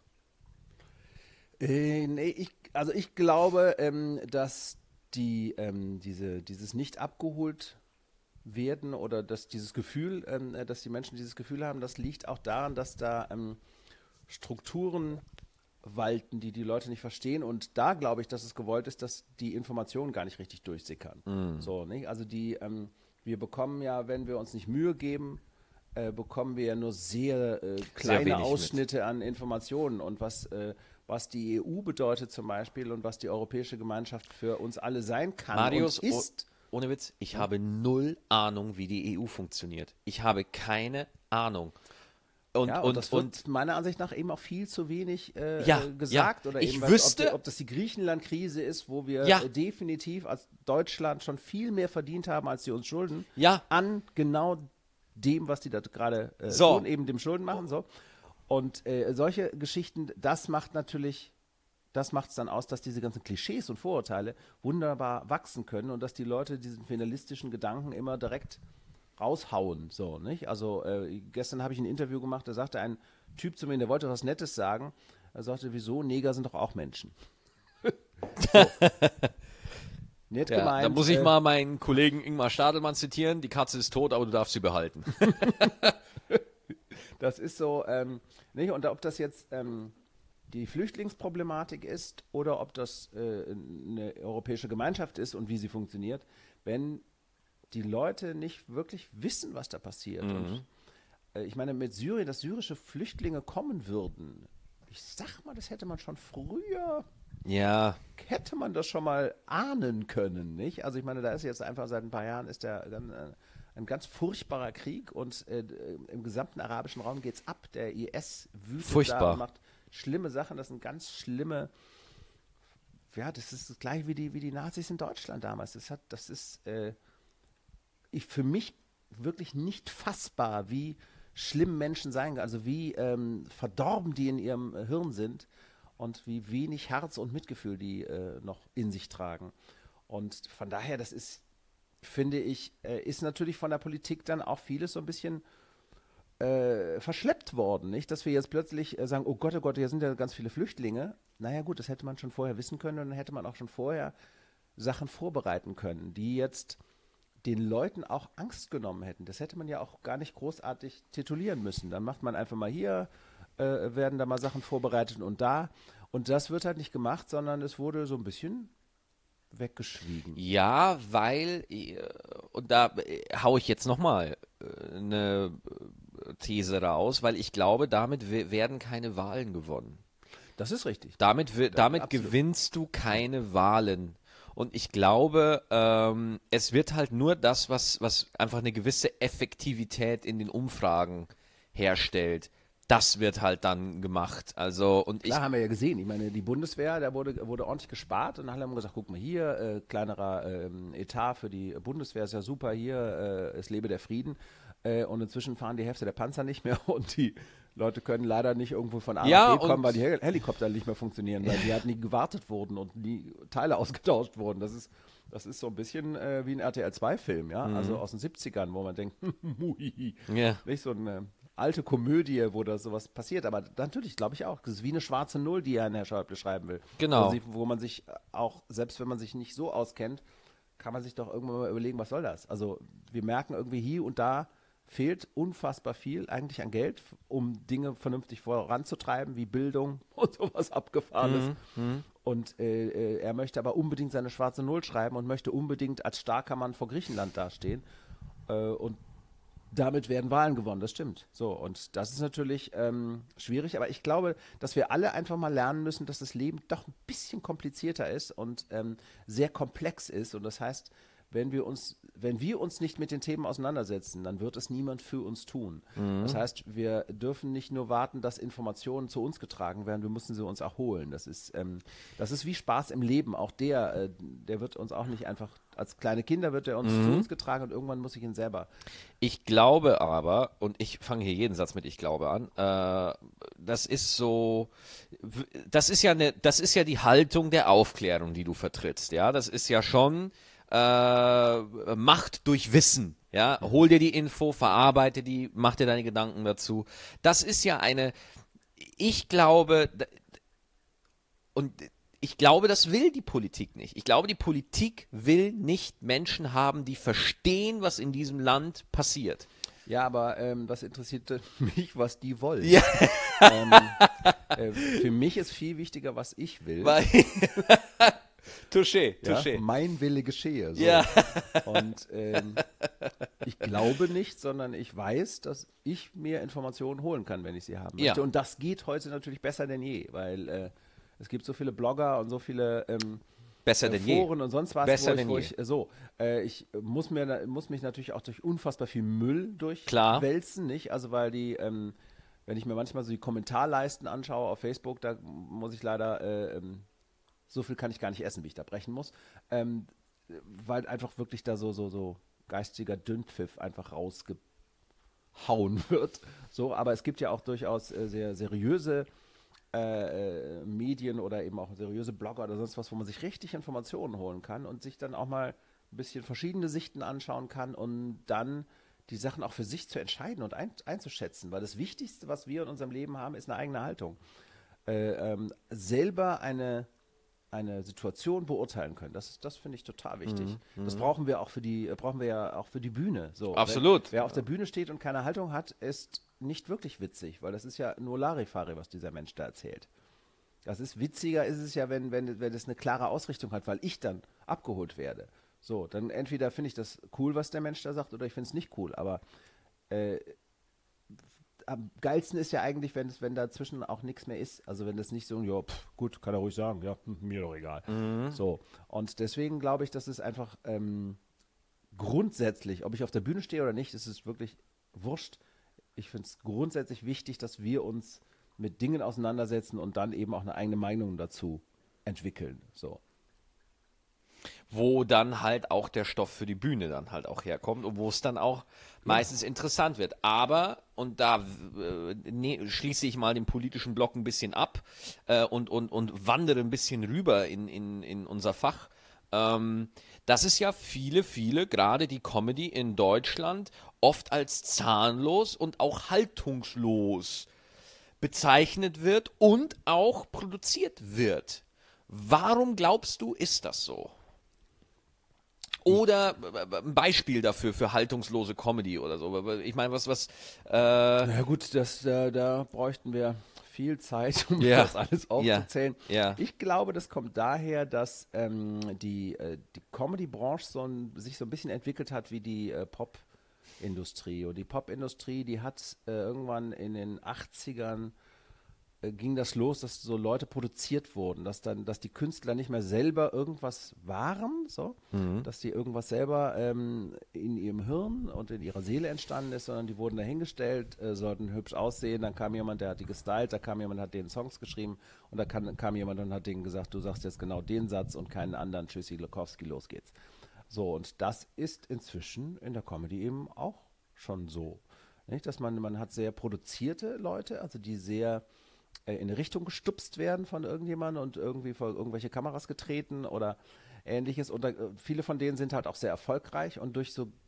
Nee, ich glaube, dass dieses nicht abgeholt werden oder dass dieses Gefühl, dass die Menschen dieses Gefühl haben, das liegt auch daran, dass da Strukturen walten, die Leute nicht verstehen. Und da glaube ich, dass es gewollt ist, dass die Informationen gar nicht richtig durchsickern. So, nicht? Also wir bekommen ja, wenn wir uns nicht Mühe geben, bekommen wir ja nur sehr kleine Ausschnitte an Informationen. Und was die EU bedeutet zum Beispiel und was die Europäische Gemeinschaft für uns alle sein kann Marius, und ist. Ohne Witz, ich habe null Ahnung, wie die EU funktioniert. Ich habe keine Ahnung. Und das wird meiner Ansicht nach eben auch viel zu wenig gesagt. Ja. Oder ich eben, wüsste, ob das die Griechenland-Krise ist, wo wir definitiv als Deutschland schon viel mehr verdient haben, als sie uns schulden, an genau dem, was die da gerade tun, eben dem Schulden machen. So. Und solche Geschichten, das macht es dann aus, dass diese ganzen Klischees und Vorurteile wunderbar wachsen können und dass die Leute diesen finalistischen Gedanken immer direkt raushauen, so, nicht? Also gestern habe ich ein Interview gemacht, da sagte ein Typ zu mir, der wollte was Nettes sagen, er sagte, wieso, Neger sind doch auch Menschen. Nett gemeint. Da muss ich mal meinen Kollegen Ingmar Stadelmann zitieren, die Katze ist tot, aber du darfst sie behalten. Das ist so, nicht? Und ob das jetzt die Flüchtlingsproblematik ist oder ob das eine europäische Gemeinschaft ist und wie sie funktioniert, wenn die Leute nicht wirklich wissen, was da passiert. Und ich meine, mit Syrien, dass syrische Flüchtlinge kommen würden, ich sag mal, das hätte man schon früher, hätte man das schon mal ahnen können, nicht? Also ich meine, da ist jetzt einfach seit ein paar Jahren ist ein ganz furchtbarer Krieg und im gesamten arabischen Raum geht's ab. Der IS wütet da und macht schlimme Sachen. Das sind ganz schlimme, das ist das gleiche wie die Nazis in Deutschland damals. Das ist für mich wirklich nicht fassbar, wie schlimm Menschen sein können, also wie verdorben die in ihrem Hirn sind und wie wenig Herz und Mitgefühl die noch in sich tragen. Und von daher, das ist, finde ich, ist natürlich von der Politik dann auch vieles so ein bisschen verschleppt worden, nicht? Dass wir jetzt plötzlich sagen, oh Gott, hier sind ja ganz viele Flüchtlinge. Naja gut, das hätte man schon vorher wissen können und dann hätte man auch schon vorher Sachen vorbereiten können, die jetzt den Leuten auch Angst genommen hätten. Das hätte man ja auch gar nicht großartig titulieren müssen. Dann macht man einfach mal hier, werden da mal Sachen vorbereitet und da. Und das wird halt nicht gemacht, sondern es wurde so ein bisschen weggeschwiegen. Ja, weil, und da haue ich jetzt nochmal eine These raus, weil ich glaube, damit werden keine Wahlen gewonnen. Das ist richtig. Damit gewinnst du keine Wahlen. Und ich glaube, es wird halt nur das, was einfach eine gewisse Effektivität in den Umfragen herstellt. Das wird halt dann gemacht. Also, Klar, haben wir ja gesehen. Ich meine, die Bundeswehr, da wurde ordentlich gespart und dann haben wir gesagt, guck mal hier, kleinerer Etat für die Bundeswehr ist ja super, hier, es lebe der Frieden. Und inzwischen fahren die Hälfte der Panzer nicht mehr und die Leute können leider nicht irgendwo von A nach B kommen, weil die Helikopter nicht mehr funktionieren, weil die halt nie gewartet wurden und nie Teile ausgetauscht wurden. Das ist so ein bisschen wie ein RTL-2-Film, ja, also aus den 70ern, wo man denkt, nicht so ein alte Komödie, wo da sowas passiert. Aber natürlich, glaube ich auch, das ist wie eine schwarze Null, die Herr Schäuble schreiben will. Genau. Wo man sich auch, selbst wenn man sich nicht so auskennt, kann man sich doch irgendwann mal überlegen, was soll das? Also wir merken irgendwie hier und da fehlt unfassbar viel eigentlich an Geld, um Dinge vernünftig voranzutreiben, wie Bildung und sowas Abgefahrenes. Und er möchte aber unbedingt seine schwarze Null schreiben und möchte unbedingt als starker Mann vor Griechenland dastehen. Und damit werden Wahlen gewonnen, das stimmt. So, und das ist natürlich schwierig, aber ich glaube, dass wir alle einfach mal lernen müssen, dass das Leben doch ein bisschen komplizierter ist und sehr komplex ist. Und das heißt, wenn wir uns nicht mit den Themen auseinandersetzen, dann wird es niemand für uns tun. Das heißt, wir dürfen nicht nur warten, dass Informationen zu uns getragen werden, wir müssen sie uns auch holen. Das ist wie Spaß im Leben. Auch der wird uns auch nicht einfach, als kleine Kinder wird er uns zu uns getragen und irgendwann muss ich ihn selber. Ich glaube aber, und ich fange hier jeden Satz mit ich glaube an, das ist ja die Haltung der Aufklärung, die du vertrittst, ja, das ist ja schon Macht durch Wissen, ja, hol dir die Info, verarbeite die, mach dir deine Gedanken dazu. Das ist ja ich glaube, das will die Politik nicht. Ich glaube, die Politik will nicht Menschen haben, die verstehen, was in diesem Land passiert. Ja, aber das interessiert mich, was die wollen. Ja. Für mich ist viel wichtiger, was ich will. Touché. Ja, mein Wille geschehe. So. Ja. Und ich glaube nicht, sondern ich weiß, dass ich mir Informationen holen kann, wenn ich sie haben möchte. Ja. Und das geht heute natürlich besser denn je, weil es gibt so viele Blogger und so viele Besser denn je. Foren und sonst was. Besser denn je. Ich muss mich natürlich auch durch unfassbar viel Müll Klar. durchwälzen, nicht? Also weil wenn ich mir manchmal so die Kommentarleisten anschaue auf Facebook, da muss ich leider so viel kann ich gar nicht essen, wie ich da brechen muss, weil einfach wirklich da so geistiger Dünnpfiff einfach rausgehauen wird. So, aber es gibt ja auch durchaus sehr seriöse Medien oder eben auch seriöse Blogger oder sonst was, wo man sich richtig Informationen holen kann und sich dann auch mal ein bisschen verschiedene Sichten anschauen kann und dann die Sachen auch für sich zu entscheiden und einzuschätzen, weil das Wichtigste, was wir in unserem Leben haben, ist eine eigene Haltung. Selber eine Situation beurteilen können. Das finde ich total wichtig. Das brauchen wir ja auch für die Bühne. So, Absolut. Wer auf der Bühne steht und keine Haltung hat, ist nicht wirklich witzig, weil das ist ja nur Larifari, was dieser Mensch da erzählt. Witziger ist es ja, wenn es eine klare Ausrichtung hat, weil ich dann abgeholt werde. So, dann entweder finde ich das cool, was der Mensch da sagt, oder ich finde es nicht cool. Aber am geilsten ist ja eigentlich, wenn dazwischen auch nichts mehr ist. Also wenn das nicht so, ja, gut, kann er ruhig sagen, ja, mir doch egal. So, und deswegen glaube ich, dass es einfach grundsätzlich, ob ich auf der Bühne stehe oder nicht, ist es wirklich wurscht. Ich finde es grundsätzlich wichtig, dass wir uns mit Dingen auseinandersetzen und dann eben auch eine eigene Meinung dazu entwickeln. So. Wo dann halt auch der Stoff für die Bühne dann halt auch herkommt und wo es dann auch meistens interessant wird. Aber, und da schließe ich mal den politischen Block ein bisschen ab und wandere ein bisschen rüber in unser Fach, dass es ja viele, gerade die Comedy in Deutschland, oft als zahnlos und auch haltungslos bezeichnet wird und auch produziert wird. Warum glaubst du, ist das so? Oder ein Beispiel dafür, für haltungslose Comedy oder so. Ich meine, Na gut, da bräuchten wir viel Zeit, um das alles aufzuzählen. Ja. Ich glaube, das kommt daher, dass die Comedy-Branche sich so ein bisschen entwickelt hat wie die Pop-Industrie. Und die Pop-Industrie, die hat irgendwann in den 80ern ging das los, dass so Leute produziert wurden, dass die Künstler nicht mehr selber irgendwas waren, so, dass die irgendwas selber in ihrem Hirn und in ihrer Seele entstanden ist, sondern die wurden dahingestellt, sollten hübsch aussehen, dann kam jemand, der hat die gestylt, da kam jemand, hat denen Songs geschrieben und da kam jemand und hat denen gesagt, du sagst jetzt genau den Satz und keinen anderen, Tschüssi, Lokowski, los geht's. So, und das ist inzwischen in der Comedy eben auch schon so, nicht? Dass man hat sehr produzierte Leute, also die sehr in eine Richtung gestupst werden von irgendjemandem und irgendwie vor irgendwelche Kameras getreten oder ähnliches. Und viele von denen sind halt auch sehr erfolgreich und durch so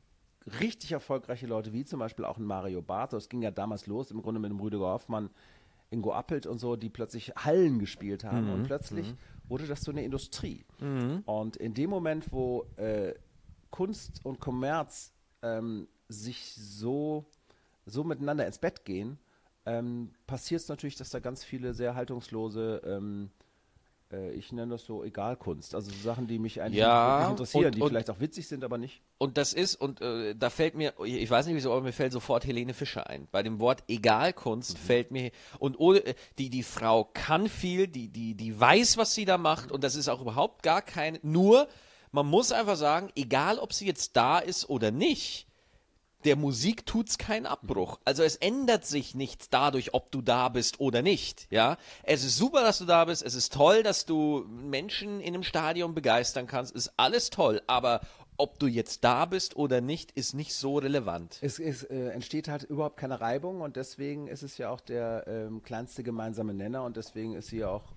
richtig erfolgreiche Leute, wie zum Beispiel auch ein Mario Barth, das ging ja damals los, im Grunde mit dem Rüdiger Hoffmann, Ingo Appelt und so, die plötzlich Hallen gespielt haben und plötzlich wurde das so eine Industrie. Und in dem Moment, wo Kunst und Kommerz sich so miteinander ins Bett gehen, passiert es natürlich, dass da ganz viele sehr haltungslose, ich nenne das so Egalkunst, also so Sachen, die mich eigentlich nicht wirklich interessieren, die vielleicht auch witzig sind, aber nicht. Und das ist, da fällt mir, ich weiß nicht wieso, aber mir fällt sofort Helene Fischer ein. Bei dem Wort Egalkunst fällt mir, und ohne, die Frau kann viel, die weiß, was sie da macht, und das ist auch überhaupt gar kein, nur, man muss einfach sagen, egal ob sie jetzt da ist oder nicht, der Musik tut's keinen Abbruch. Also es ändert sich nichts dadurch, ob du da bist oder nicht. Ja, es ist super, dass du da bist. Es ist toll, dass du Menschen in einem Stadion begeistern kannst. Ist alles toll. Aber ob du jetzt da bist oder nicht, ist nicht so relevant. Es entsteht halt überhaupt keine Reibung und deswegen ist es ja auch der kleinste gemeinsame Nenner und deswegen ist sie ja auch,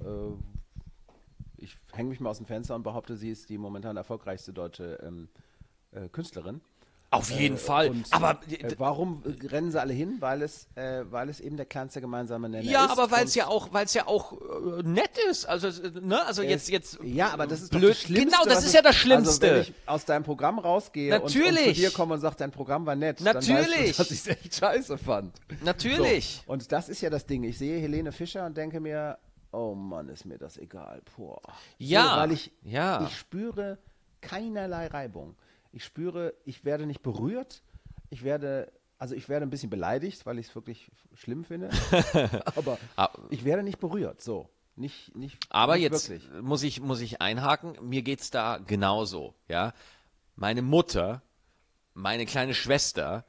ich hänge mich mal aus dem Fenster und behaupte, sie ist die momentan erfolgreichste deutsche Künstlerin. Auf jeden Fall. Aber warum rennen sie alle hin? Weil es eben der kleinste gemeinsame Nenner ist. Ja, aber weil es ja auch nett ist. Also, ne, also jetzt. Ja, aber das ist blöd. Doch das Schlimmste. Genau, das ist ja das Schlimmste. Also wenn ich aus deinem Programm rausgehe und zu dir komme und sage, dein Programm war nett, dann weißt du, dass ich es echt scheiße fand. Natürlich. So. Und das ist ja das Ding. Ich sehe Helene Fischer und denke mir, oh Mann, ist mir das egal. Boah. Ja. So, weil ich spüre keinerlei Reibung. Ich spüre, ich werde nicht berührt. Ich werde ein bisschen beleidigt, weil ich es wirklich schlimm finde. Aber ich werde nicht berührt. So. Aber nicht jetzt wirklich. muss ich einhaken. Mir geht's da genauso. Ja? Meine Mutter, meine kleine Schwester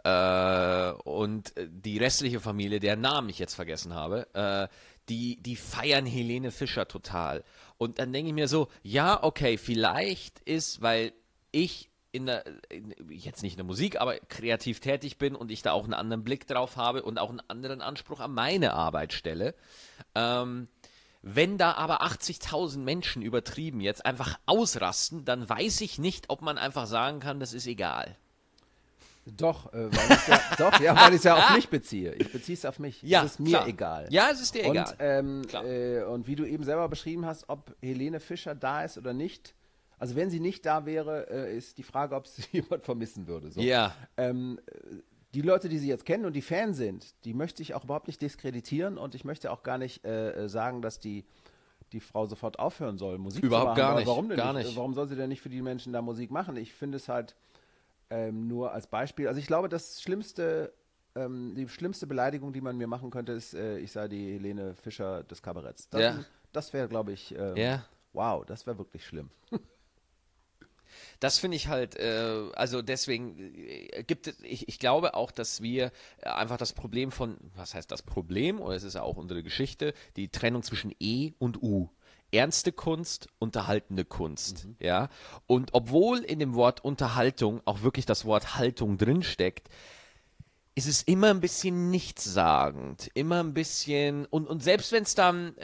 und die restliche Familie, deren Namen ich jetzt vergessen habe, die feiern Helene Fischer total. Und dann denke ich mir so, ja, okay, vielleicht ist, weil ich jetzt nicht in der Musik, aber kreativ tätig bin und ich da auch einen anderen Blick drauf habe und auch einen anderen Anspruch an meine Arbeit stelle. Wenn da aber 80.000 Menschen übertrieben jetzt einfach ausrasten, dann weiß ich nicht, ob man einfach sagen kann, das ist egal. Doch, weil ich es ja auf mich beziehe. Ich beziehe es auf mich. Ja, es ist mir egal. Ja, es ist dir egal. Und wie du eben selber beschrieben hast, ob Helene Fischer da ist oder nicht, also wenn sie nicht da wäre, ist die Frage, ob sie jemand vermissen würde. So. Ja. Die Leute, die sie jetzt kennen und die Fan sind, die möchte ich auch überhaupt nicht diskreditieren und ich möchte auch gar nicht sagen, dass die Frau sofort aufhören soll, Musik überhaupt zu machen. Gar nicht. Warum denn gar nicht? nicht? Warum soll sie denn nicht für die Menschen da Musik machen? Ich finde es halt nur als Beispiel. Also ich glaube, die schlimmste Beleidigung, die man mir machen könnte, ist, ich sei die Helene Fischer des Kabaretts. Das wäre, glaube ich, wow, das wäre wirklich schlimm. Das finde ich halt, also deswegen gibt es, ich glaube auch, dass wir einfach das Problem was heißt das Problem, oder es ist ja auch unsere Geschichte, die Trennung zwischen E und U. Ernste Kunst, unterhaltende Kunst, ja. Und obwohl in dem Wort Unterhaltung auch wirklich das Wort Haltung drinsteckt, ist es immer ein bisschen nichtssagend, immer ein bisschen, und selbst wenn es dann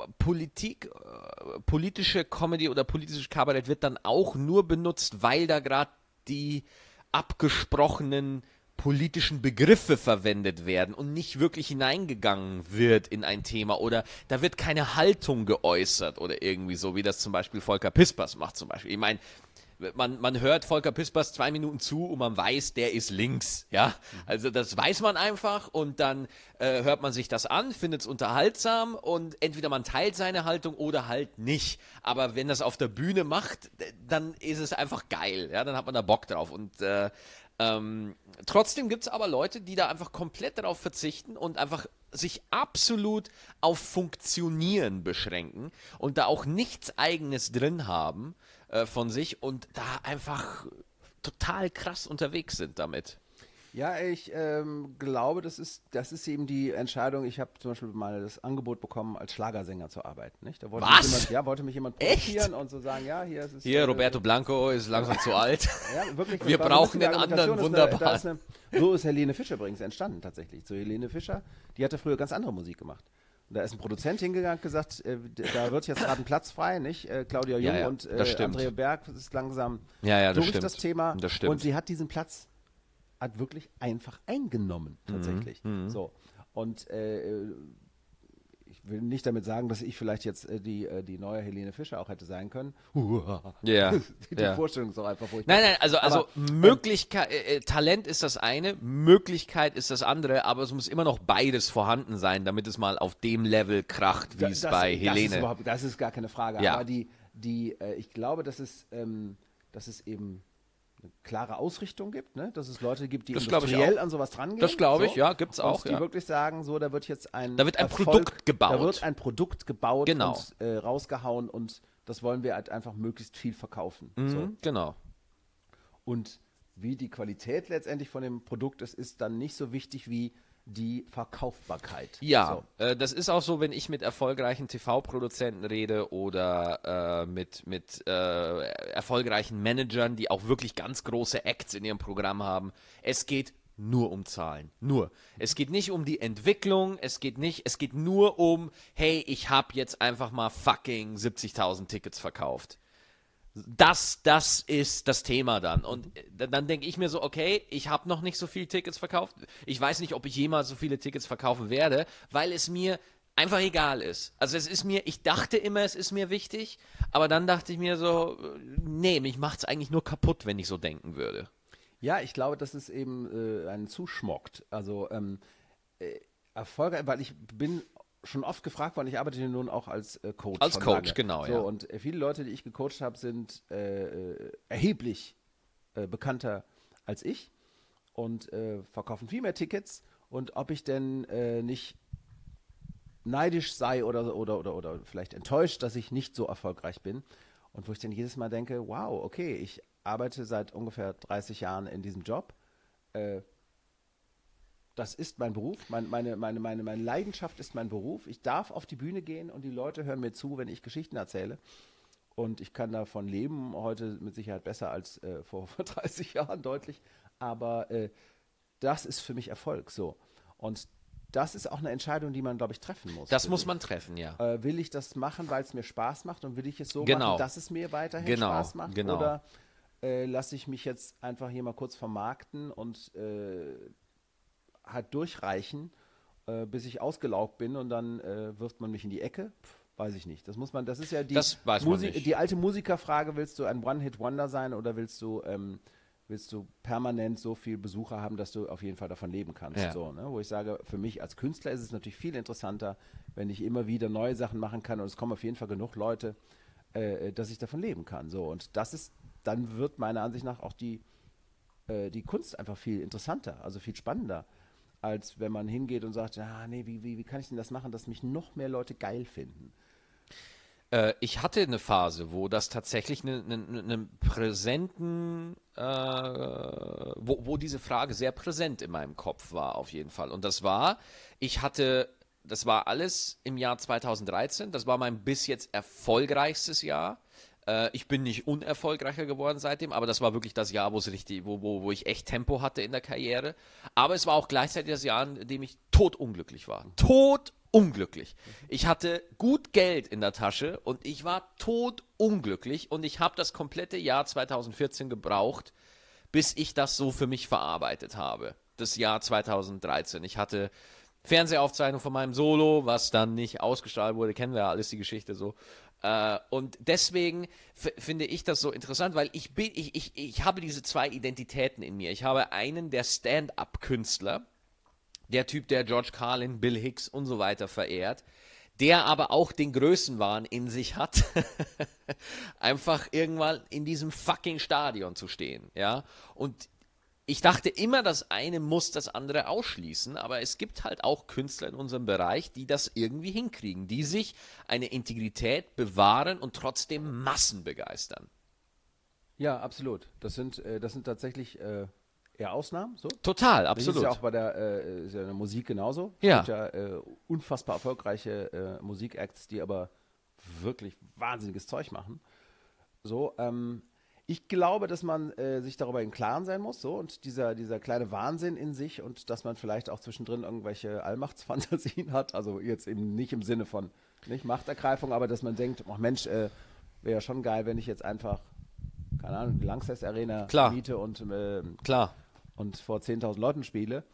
politische Comedy oder politisches Kabarett wird dann auch nur benutzt, weil da gerade die abgesprochenen politischen Begriffe verwendet werden und nicht wirklich hineingegangen wird in ein Thema oder da wird keine Haltung geäußert oder irgendwie so, wie das zum Beispiel Volker Pispers macht zum Beispiel. Ich meine, man hört Volker Pispers 2 Minuten zu und man weiß, der ist links, ja. Also das weiß man einfach und dann hört man sich das an, findet es unterhaltsam und entweder man teilt seine Haltung oder halt nicht. Aber wenn das auf der Bühne macht, dann ist es einfach geil, ja, dann hat man da Bock drauf und trotzdem gibt es aber Leute, die da einfach komplett darauf verzichten und einfach sich absolut auf Funktionieren beschränken und da auch nichts Eigenes drin haben von sich und da einfach total krass unterwegs sind damit. Ja, ich glaube, das ist eben die Entscheidung. Ich habe zum Beispiel mal das Angebot bekommen, als Schlagersänger zu arbeiten. Nicht? Da wollte mich jemand produzieren und so sagen, ja, hier ist es. Hier, Roberto Blanco ist langsam zu alt. Ja, wirklich. Wir brauchen den anderen, wunderbar. So ist Helene Fischer übrigens entstanden tatsächlich. So Helene Fischer, die hatte früher ganz andere Musik gemacht. Und da ist ein Produzent hingegangen und gesagt, da wird jetzt gerade ein Platz frei, nicht? Claudia Jung und Andrea Berg ist langsam das durch stimmt. das Thema. Das stimmt. Und sie hat diesen Platz hat wirklich einfach eingenommen, tatsächlich. So. Und ich will nicht damit sagen, dass ich vielleicht jetzt die neue Helene Fischer auch hätte sein können. Ja. Die Vorstellung ist auch einfach furchtbar. Nein, also Möglichkeit, Talent ist das eine, Möglichkeit ist das andere, aber es muss immer noch beides vorhanden sein, damit es mal auf dem Level kracht, wie es bei Helene. Das ist gar keine Frage. Ja. Aber ich glaube, dass es eben eine klare Ausrichtung gibt, ne? Dass es Leute gibt, die industriell an sowas drangehen. Das glaube ich, ja, gibt's auch. Die wirklich sagen, so, da wird jetzt ein Produkt gebaut. Da wird ein Produkt gebaut Genau. und rausgehauen und das wollen wir halt einfach möglichst viel verkaufen. So. Genau. Und wie die Qualität letztendlich von dem Produkt ist dann nicht so wichtig wie die Verkaufbarkeit. Ja, das ist auch so, wenn ich mit erfolgreichen TV-Produzenten rede oder mit erfolgreichen Managern, die auch wirklich ganz große Acts in ihrem Programm haben. Es geht nur um Zahlen. Nur. Es geht nicht um die Entwicklung, es geht nur um, hey, ich habe jetzt einfach mal fucking 70.000 Tickets verkauft. Das ist das Thema dann. Und dann denke ich mir so, okay, ich habe noch nicht so viele Tickets verkauft. Ich weiß nicht, ob ich jemals so viele Tickets verkaufen werde, weil es mir einfach egal ist. Also ich dachte immer, es ist mir wichtig, aber dann dachte ich mir so, nee, mich macht es eigentlich nur kaputt, wenn ich so denken würde. Ja, ich glaube, dass es eben einen zuschmockt. Also erfolgreich, weil ich bin schon oft gefragt worden, ich arbeite hier nun auch als Coach. Als Coach, lange. genau, so, ja. Und viele Leute, die ich gecoacht habe, sind erheblich bekannter als ich und verkaufen viel mehr Tickets. Und ob ich denn nicht neidisch sei oder vielleicht enttäuscht, dass ich nicht so erfolgreich bin. Und wo ich dann jedes Mal denke, wow, okay, ich arbeite seit ungefähr 30 Jahren in diesem Job. Das ist mein Beruf, meine Leidenschaft ist mein Beruf. Ich darf auf die Bühne gehen und die Leute hören mir zu, wenn ich Geschichten erzähle. Und ich kann davon leben, heute mit Sicherheit besser als vor 30 Jahren, deutlich. Aber das ist für mich Erfolg, so. Und das ist auch eine Entscheidung, die man, glaube ich, treffen muss. Das muss man treffen, ja. Will ich das machen, weil es mir Spaß macht und will ich es so Genau. machen, dass es mir weiterhin Spaß macht? Genau. Oder lasse ich mich jetzt einfach hier mal kurz vermarkten und halt durchreichen, bis ich ausgelaugt bin und dann wirft man mich in die Ecke? Weiß ich nicht. Das ist ja die alte Musikerfrage, willst du ein One-Hit-Wonder sein oder willst du permanent so viel Besucher haben, dass du auf jeden Fall davon leben kannst? Ja. So, ne? Wo ich sage, für mich als Künstler ist es natürlich viel interessanter, wenn ich immer wieder neue Sachen machen kann und es kommen auf jeden Fall genug Leute, dass ich davon leben kann. So, und dann wird meiner Ansicht nach auch die Kunst einfach viel interessanter, also viel spannender, als wenn man hingeht und sagt, nee, wie kann ich denn das machen, dass mich noch mehr Leute geil finden? Ich hatte eine Phase, wo das tatsächlich einen präsenten, wo diese Frage sehr präsent in meinem Kopf war, auf jeden Fall. Und das war alles im Jahr 2013, das war mein bis jetzt erfolgreichstes Jahr. Ich bin nicht unerfolgreicher geworden seitdem, aber das war wirklich das Jahr, wo ich echt Tempo hatte in der Karriere. Aber es war auch gleichzeitig das Jahr, in dem ich totunglücklich war. Totunglücklich. Ich hatte gut Geld in der Tasche und ich war totunglücklich und ich habe das komplette Jahr 2014 gebraucht, bis ich das so für mich verarbeitet habe. Das Jahr 2013. Ich hatte Fernsehaufzeichnung von meinem Solo, was dann nicht ausgestrahlt wurde, kennen wir ja alles die Geschichte so. Und deswegen finde ich das so interessant, weil ich habe diese zwei Identitäten in mir. Ich habe einen der Stand-up-Künstler, der Typ, der George Carlin, Bill Hicks und so weiter verehrt, der aber auch den Größenwahn in sich hat, einfach irgendwann in diesem fucking Stadion zu stehen, ja. Und ich dachte immer, das eine muss das andere ausschließen, aber es gibt halt auch Künstler in unserem Bereich, die das irgendwie hinkriegen, die sich eine Integrität bewahren und trotzdem Massen begeistern. Ja, absolut. Das sind tatsächlich eher Ausnahmen. So. Total, Das absolut. ist ja auch bei der Musik genauso. Ja. Es gibt ja unfassbar erfolgreiche Musikacts, die aber wirklich wahnsinniges Zeug machen. So, ich glaube, dass man sich darüber im Klaren sein muss, so, und dieser kleine Wahnsinn in sich und dass man vielleicht auch zwischendrin irgendwelche Allmachtsfantasien hat, also jetzt eben nicht im Sinne von nicht Machtergreifung, aber dass man denkt, ach Mensch, wäre ja schon geil, wenn ich jetzt einfach, keine Ahnung, die Lanxess Arena miete und Klar. und vor 10.000 Leuten spiele,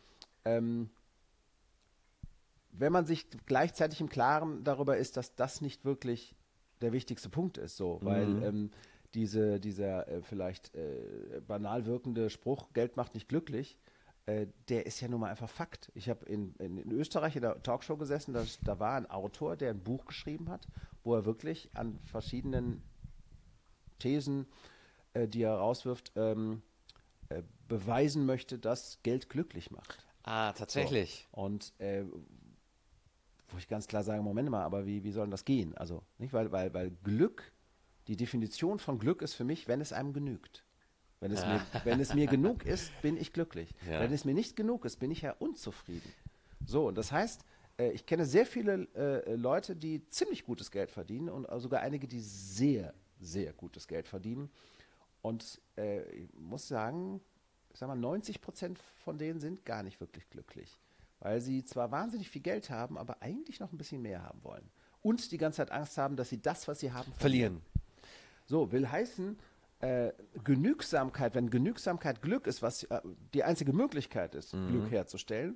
wenn man sich gleichzeitig im Klaren darüber ist, dass das nicht wirklich der wichtigste Punkt ist, so, weil dieser vielleicht banal wirkende Spruch, Geld macht nicht glücklich, der ist ja nun mal einfach Fakt. Ich habe in Österreich in der Talkshow gesessen, da war ein Autor, der ein Buch geschrieben hat, wo er wirklich an verschiedenen Thesen, die er rauswirft, beweisen möchte, dass Geld glücklich macht. Ah, tatsächlich. So. Und wo ich ganz klar sage, Moment mal, aber wie soll denn das gehen? Also, nicht, weil Glück, die Definition von Glück ist für mich, wenn es einem genügt. Wenn es mir genug ist, bin ich glücklich. Ja. Wenn es mir nicht genug ist, bin ich ja unzufrieden. So, und das heißt, ich kenne sehr viele Leute, die ziemlich gutes Geld verdienen und sogar einige, die sehr, sehr gutes Geld verdienen. Und ich muss sagen, ich sag mal, 90% von denen sind gar nicht wirklich glücklich. Weil sie zwar wahnsinnig viel Geld haben, aber eigentlich noch ein bisschen mehr haben wollen. Und die ganze Zeit Angst haben, dass sie das, was sie haben, Verlieren. So, will heißen, Genügsamkeit, wenn Genügsamkeit Glück ist, was die einzige Möglichkeit ist, Glück herzustellen,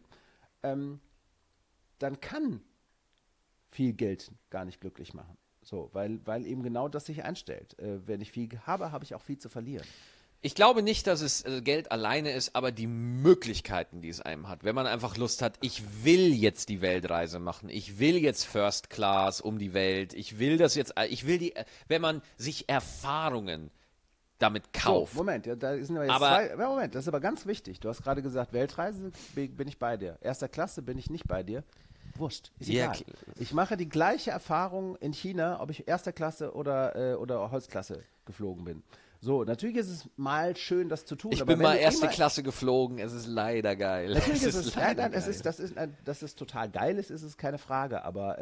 dann kann viel Geld gar nicht glücklich machen. So, weil eben genau das sich einstellt. Wenn ich viel habe, habe ich auch viel zu verlieren. Ich glaube nicht, dass es Geld alleine ist, aber die Möglichkeiten, die es einem hat. Wenn man einfach Lust hat, ich will jetzt die Weltreise machen, ich will jetzt First Class um die Welt, ich will das jetzt, wenn man sich Erfahrungen damit kauft. So, Moment, ja, da sind aber jetzt Moment, das ist aber ganz wichtig. Du hast gerade gesagt, Weltreise bin ich bei dir. Erster Klasse bin ich nicht bei dir. Wurscht, ist egal. Ich mache die gleiche Erfahrung in China, ob ich erster Klasse oder Holzklasse geflogen bin. So, natürlich ist es mal schön, das zu tun. Ich bin mal erste Klasse geflogen, es ist leider geil. Natürlich ist es leider geil. Das ist total geil, ist es keine Frage, aber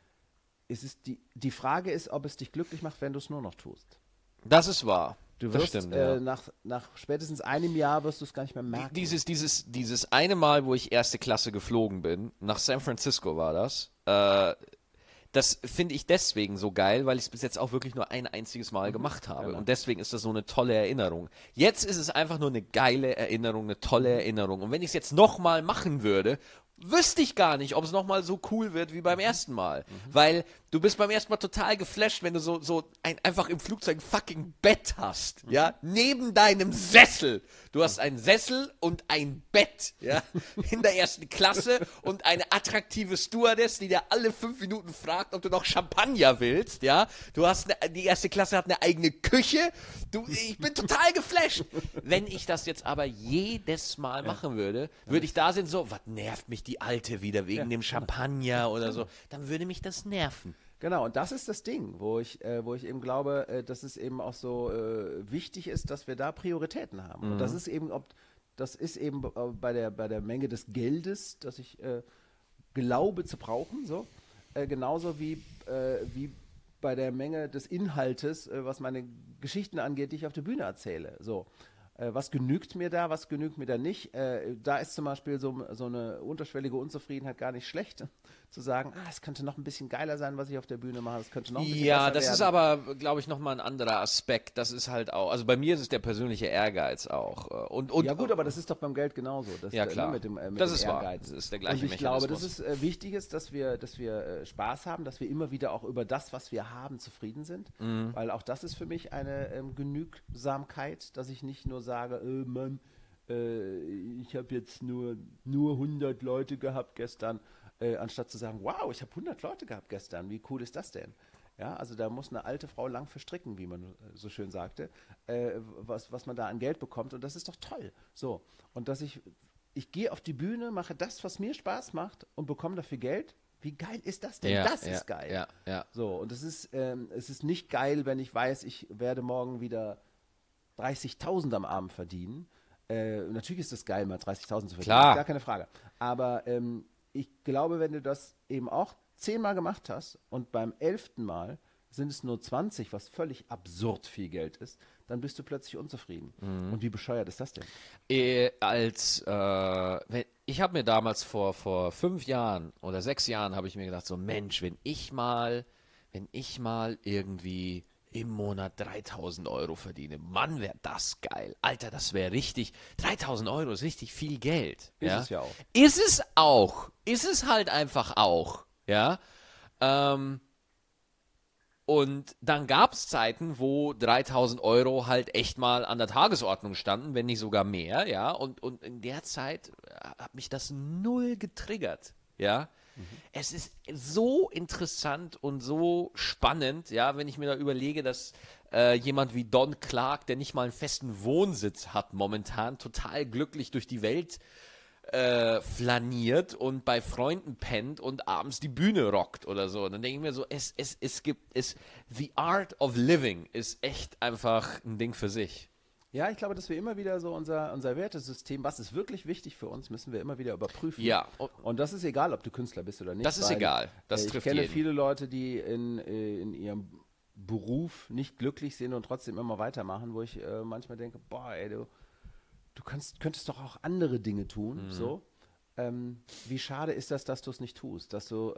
die Frage ist, ob es dich glücklich macht, wenn du es nur noch tust. Das ist wahr. Du wirst das stimmt, ja. nach spätestens einem Jahr wirst du es gar nicht mehr merken. Dieses eine Mal, wo ich erste Klasse geflogen bin, nach San Francisco war das, das finde ich deswegen so geil, weil ich es bis jetzt auch wirklich nur ein einziges Mal gemacht habe. Genau. Und deswegen ist das so eine tolle Erinnerung. Jetzt ist es einfach nur eine geile Erinnerung, eine tolle Erinnerung. Und wenn ich es jetzt nochmal machen würde, wüsste ich gar nicht, ob es nochmal so cool wird wie beim ersten Mal. Weil du bist beim ersten Mal total geflasht, wenn du einfach im Flugzeug ein fucking Bett hast, ja, neben deinem Sessel. Du hast einen Sessel und ein Bett, ja, in der ersten Klasse und eine attraktive Stewardess, die dir alle 5 Minuten fragt, ob du noch Champagner willst, ja. Die erste Klasse hat eine eigene Küche. Ich bin total geflasht. Wenn ich das jetzt aber jedes Mal machen würde, würde ich da sind so, was nervt mich die Alte wieder wegen dem Champagner oder so, dann würde mich das nerven. Genau, und das ist das Ding, wo ich eben glaube, dass es eben auch so wichtig ist, dass wir da Prioritäten haben. Und das ist eben, bei der Menge des Geldes, das ich glaube zu brauchen, so genauso wie bei der Menge des Inhaltes, was meine Geschichten angeht, die ich auf der Bühne erzähle. So. Was genügt mir da, was genügt mir da nicht? Da ist zum Beispiel so eine unterschwellige Unzufriedenheit gar nicht schlecht, zu sagen, es könnte noch ein bisschen geiler sein, was ich auf der Bühne mache, es könnte noch ein bisschen besser werden. Ja, das ist aber, glaube ich, nochmal ein anderer Aspekt. Das ist halt auch, also bei mir ist es der persönliche Ehrgeiz auch. Ja gut, aber das ist doch beim Geld genauso. Ja, klar. Mit dem das ist Ehrgeiz. wahr. Das ist der gleiche Und ich Mechanismus. glaube, dass es wichtig ist, dass wir Spaß haben, dass wir immer wieder auch über das, was wir haben, zufrieden sind. Weil auch das ist für mich eine Genügsamkeit, dass ich nicht nur sage, Mann, ich habe jetzt nur 100 Leute gehabt gestern, anstatt zu sagen, wow, ich habe 100 Leute gehabt gestern, wie cool ist das denn? Ja, also da muss eine alte Frau lang verstricken, wie man so schön sagte, was man da an Geld bekommt, und das ist doch toll. So, und dass ich gehe auf die Bühne, mache das, was mir Spaß macht, und bekomme dafür Geld. Wie geil ist das denn? Das ist geil. Ja. So, und es ist nicht geil, wenn ich weiß, ich werde morgen wieder 30.000 am Abend verdienen. Natürlich ist es geil, mal 30.000 zu verdienen, Klar. gar keine Frage. Aber ich glaube, wenn du das eben auch 10-mal gemacht hast und beim 11. Mal sind es nur 20, was völlig absurd viel Geld ist, dann bist du plötzlich unzufrieden. Und wie bescheuert ist das denn? Ich habe mir damals vor 5 Jahren oder 6 Jahren habe ich mir gedacht, so Mensch, wenn ich mal irgendwie im Monat 3.000 Euro verdiene. Mann, wäre das geil. Alter, das wäre richtig, 3.000 Euro ist richtig viel Geld. Ist es ja auch. Ist es auch. Ist es halt einfach auch. Ja. Und dann gab es Zeiten, wo 3.000 Euro halt echt mal an der Tagesordnung standen, wenn nicht sogar mehr, ja. Und in der Zeit hat mich das null getriggert, ja. Es ist so interessant und so spannend, ja, wenn ich mir da überlege, dass jemand wie Don Clark, der nicht mal einen festen Wohnsitz hat momentan, total glücklich durch die Welt flaniert und bei Freunden pennt und abends die Bühne rockt oder so. Und dann denke ich mir so, the art of living ist echt einfach ein Ding für sich. Ja, ich glaube, dass wir immer wieder so unser Wertesystem, was ist wirklich wichtig für uns, müssen wir immer wieder überprüfen. Ja. Und das ist egal, ob du Künstler bist oder nicht. Das ist egal. Das ich trifft kenne jeden. viele Leute, die in ihrem Beruf nicht glücklich sind und trotzdem immer weitermachen, wo ich manchmal denke, boah, ey, du könntest doch auch andere Dinge tun. So. Wie schade ist das, dass du es nicht tust, dass du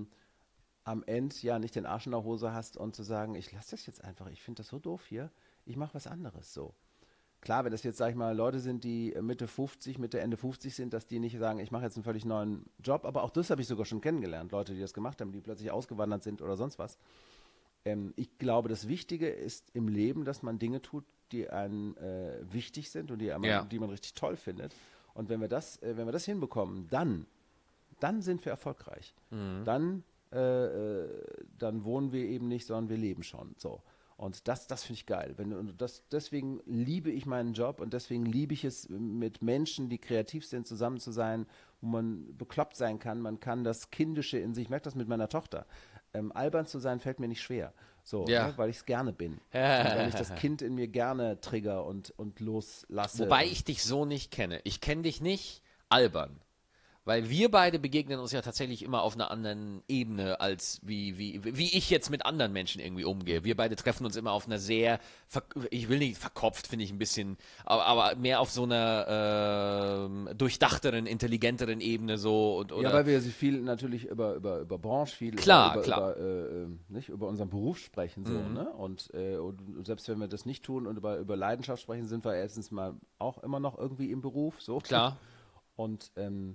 am Ende ja nicht den Arsch in der Hose hast und zu sagen, ich lasse das jetzt einfach, ich finde das so doof hier, ich mache was anderes so. Klar, wenn das jetzt, sag ich mal, Leute sind, die Mitte 50, Mitte, Ende 50 sind, dass die nicht sagen, ich mache jetzt einen völlig neuen Job, aber auch das habe ich sogar schon kennengelernt, Leute, die das gemacht haben, die plötzlich ausgewandert sind oder sonst was. Ich glaube, das Wichtige ist im Leben, dass man Dinge tut, die einem wichtig sind und die man richtig toll findet. Und wenn wir das hinbekommen, dann sind wir erfolgreich. Dann wohnen wir eben nicht, sondern wir leben schon. So. Und das finde ich geil. Deswegen liebe ich meinen Job und deswegen liebe ich es, mit Menschen, die kreativ sind, zusammen zu sein, wo man bekloppt sein kann. Man kann das Kindische in sich, ich merke das mit meiner Tochter. Albern zu sein fällt mir nicht schwer, so, Ja. ne, weil ich es gerne bin. Und weil ich das Kind in mir gerne trigger und loslasse. Wobei ich dich so nicht kenne. Ich kenne dich nicht albern. Weil wir beide begegnen uns ja tatsächlich immer auf einer anderen Ebene, als wie ich jetzt mit anderen Menschen irgendwie umgehe. Wir beide treffen uns immer auf einer sehr, ich will nicht verkopft, finde ich ein bisschen, aber mehr auf so einer durchdachteren, intelligenteren Ebene so. Ja, weil wir viel natürlich über Branche, viel Klar. nicht, über unseren Beruf sprechen. So, ne? Und selbst wenn wir das nicht tun und über Leidenschaft sprechen, sind wir erstens mal auch immer noch irgendwie im Beruf. So. Klar. Und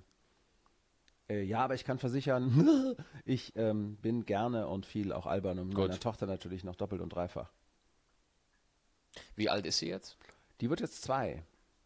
ja, aber ich kann versichern, ich bin gerne und viel auch albern und mit meiner Tochter natürlich noch doppelt und dreifach. Wie alt ist sie jetzt? Die wird jetzt 2.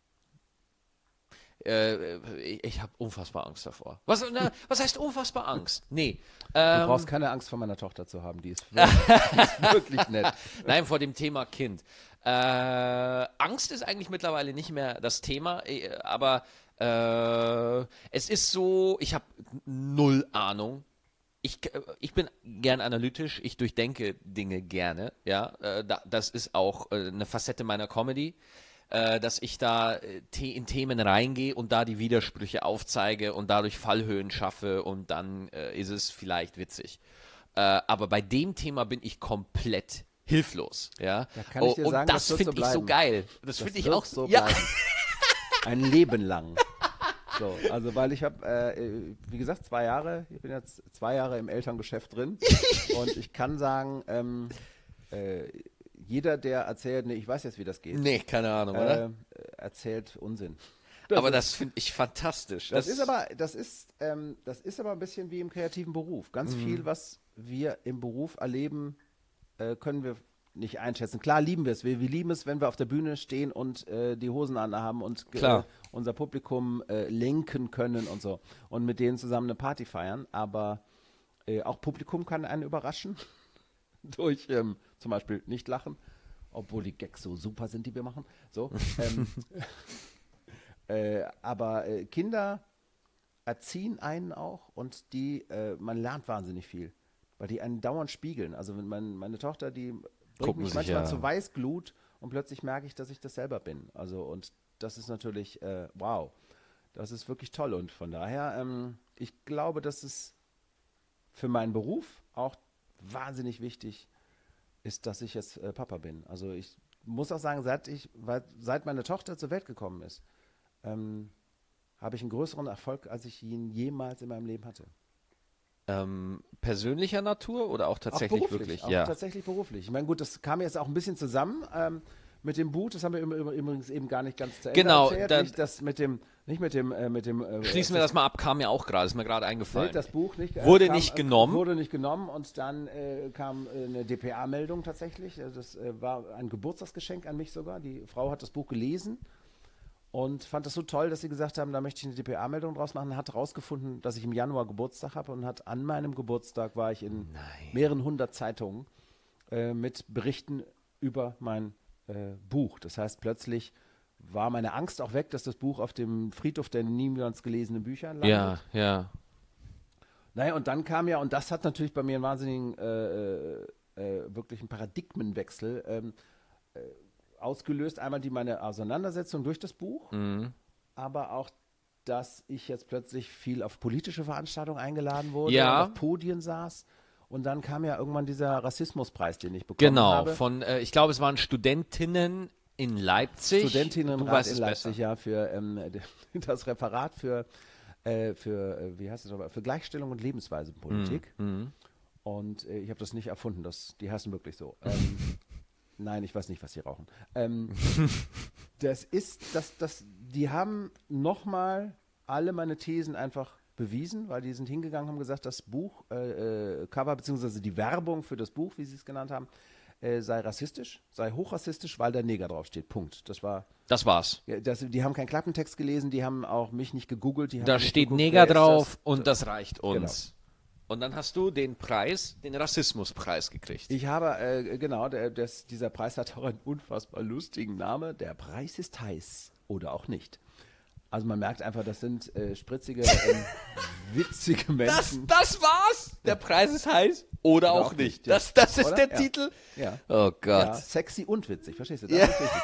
Ich habe unfassbar Angst davor. Was heißt unfassbar Angst? Nee. Du brauchst keine Angst vor meiner Tochter zu haben, die ist wirklich nett. Nein, vor dem Thema Kind. Angst ist eigentlich mittlerweile nicht mehr das Thema, aber es ist so, ich habe null Ahnung. Ich bin gern analytisch, ich durchdenke Dinge gerne, ja. Das ist auch eine Facette meiner Comedy, dass ich da in Themen reingehe und da die Widersprüche aufzeige und dadurch Fallhöhen schaffe und dann ist es vielleicht witzig. Aber bei dem Thema bin ich komplett hilflos, ja. Da kann ich dir sagen, das finde ich so geil. Das finde ich auch so. Ja. Ein Leben lang. So, also weil ich habe, wie gesagt, 2 Jahre, ich bin jetzt 2 Jahre im Elterngeschäft drin und ich kann sagen, jeder, der erzählt, nee, ich weiß jetzt, wie das geht. Nee, keine Ahnung, oder? Erzählt Unsinn. Aber das finde ich fantastisch. Das ist aber ein bisschen wie im kreativen Beruf. Ganz viel, was wir im Beruf erleben, können wir nicht einschätzen. Klar lieben wir es. Wir lieben es, wenn wir auf der Bühne stehen und die Hosen anhaben und unser Publikum lenken können und so. Und mit denen zusammen eine Party feiern. Aber auch Publikum kann einen überraschen. Durch zum Beispiel nicht lachen. Obwohl die Gags so super sind, die wir machen. So. Aber Kinder erziehen einen auch und man lernt wahnsinnig viel. Weil die einen dauernd spiegeln. Also meine Tochter, die bringt mich manchmal zu Weißglut und plötzlich merke ich, dass ich das selber bin. Also und das ist natürlich, wow, das ist wirklich toll. Und von daher, ich glaube, dass es für meinen Beruf auch wahnsinnig wichtig ist, dass ich jetzt Papa bin. Also ich muss auch sagen, seit meine Tochter zur Welt gekommen ist, habe ich einen größeren Erfolg, als ich ihn jemals in meinem Leben hatte. persönlicher Natur oder auch tatsächlich auch beruflich, wirklich? auch Ja. tatsächlich beruflich. Ich meine, gut, das kam jetzt auch ein bisschen zusammen mit dem Buch. Das haben wir übrigens eben gar nicht ganz zu Ende Genau, erzählt. Nicht das mit dem, Schließen wir das mal ab, kam mir auch gerade, ist mir gerade eingefallen. nee, das Buch nicht. Wurde nicht genommen. Wurde nicht genommen und dann kam eine DPA-Meldung tatsächlich. Das war ein Geburtstagsgeschenk an mich sogar. Die Frau hat das Buch gelesen und fand das so toll, dass sie gesagt haben, da möchte ich eine DPA-Meldung draus machen. Hat herausgefunden, dass ich im Januar Geburtstag habe und hat an meinem Geburtstag war ich in mehreren hundert Zeitungen mit Berichten über mein Buch. Das heißt, plötzlich war meine Angst auch weg, dass das Buch auf dem Friedhof der niemals gelesenen Bücher landet. Ja, ja. Naja, und dann kam ja, und das hat natürlich bei mir einen wahnsinnigen, wirklich einen Paradigmenwechsel ausgelöst. Einmal meine Auseinandersetzung durch das Buch, aber auch, dass ich jetzt plötzlich viel auf politische Veranstaltungen eingeladen wurde, Ja. und auf Podien saß. Und dann kam ja irgendwann dieser Rassismuspreis, den ich bekommen Genau, habe. von, ich glaube, es waren Studentinnen in Leipzig. Du Studentinnenrat weißt in es Leipzig, besser. ja, für das Referat für wie heißt es aber, für Gleichstellung und Lebensweisenpolitik. Und ich habe das nicht erfunden, die heißen wirklich so. Nein, ich weiß nicht, was sie rauchen. Die haben nochmal alle meine Thesen einfach bewiesen, weil die sind hingegangen, haben gesagt, das Buch, Cover, beziehungsweise die Werbung für das Buch, wie sie es genannt haben, sei rassistisch, sei hochrassistisch, weil da Neger draufsteht. Punkt. Das war's. ja, die haben keinen Klappentext gelesen, die haben auch mich nicht gegoogelt. Die haben Da nicht steht geguckt, Neger wer ist drauf das? und das reicht uns. Und dann hast du den Rassismuspreis gekriegt. Ich habe, genau, dieser Preis hat auch einen unfassbar lustigen Namen. Der Preis ist heiß oder auch nicht. Also man merkt einfach, das sind spritzige, witzige Menschen. Das war's! Der Preis ist heiß oder auch nicht. ja. Das ist Oder? der Ja. Titel? Ja. Oh Gott. Ja, sexy und witzig, verstehst du? Das ist wichtig.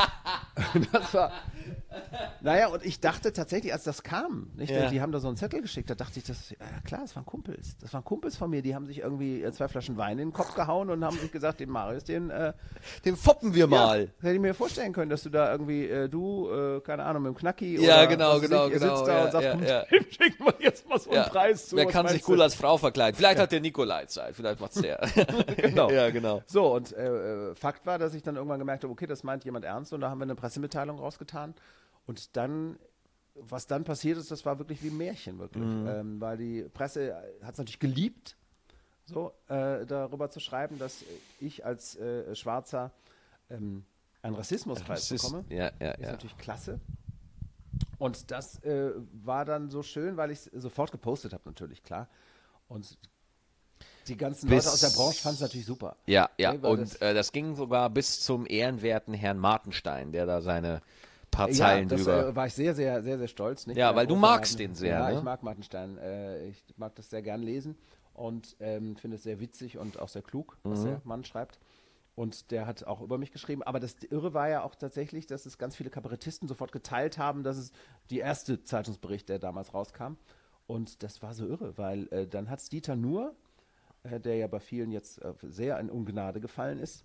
Das war, naja, und ich dachte tatsächlich, als das kam, nicht, Ja. die haben da so einen Zettel geschickt, da dachte ich, ja klar, das waren Kumpels. Das waren Kumpels von mir, die haben sich irgendwie 2 Flaschen Wein in den Kopf gehauen und haben sich gesagt, den Marius, den foppen wir mal. Ja, hätte ich mir vorstellen können, dass du da irgendwie, keine Ahnung, mit dem Knacki Ja, oder genau, was weiß ich, ihr genau, sitzt da ja, und sagt, ja, komm, ja. dem schicken wir jetzt mal so einen Preis zu. Wer was kann sich meinst cool du? als Frau verkleiden? Vielleicht hat der Nikolai Zeit, vielleicht macht's der. Genau. Ja, genau. So, und Fakt war, dass ich dann irgendwann gemerkt habe, okay, das meint jemand ernst, und da haben wir eine Pressemitteilung rausgetan. Und dann, was dann passiert ist, das war wirklich wie ein Märchen, wirklich. Weil die Presse hat es natürlich geliebt, so darüber zu schreiben, dass ich als Schwarzer einen Rassismuspreis bekomme. Ja, ja, Ist ja. natürlich klasse. Und das war dann so schön, weil ich es sofort gepostet habe, natürlich, klar. Und die ganzen Leute aus der Branche fanden es natürlich super. Ja, ja. Nee, weil Und das ging sogar bis zum ehrenwerten Herrn Martenstein, der da seine paar Zeilen das drüber. war ich sehr, sehr, sehr, sehr stolz. Nicht? Ja, weil du Großer magst den sehr, Ja, ne? ich mag Martenstein. Ich mag das sehr gern lesen und finde es sehr witzig und auch sehr klug, was der Mann schreibt. Und der hat auch über mich geschrieben. Aber das Irre war ja auch tatsächlich, dass es ganz viele Kabarettisten sofort geteilt haben, dass es die erste Zeitungsbericht, der damals rauskam. Und das war so irre, weil dann hat es Dieter Nuhr, der ja bei vielen jetzt sehr in Ungnade gefallen ist,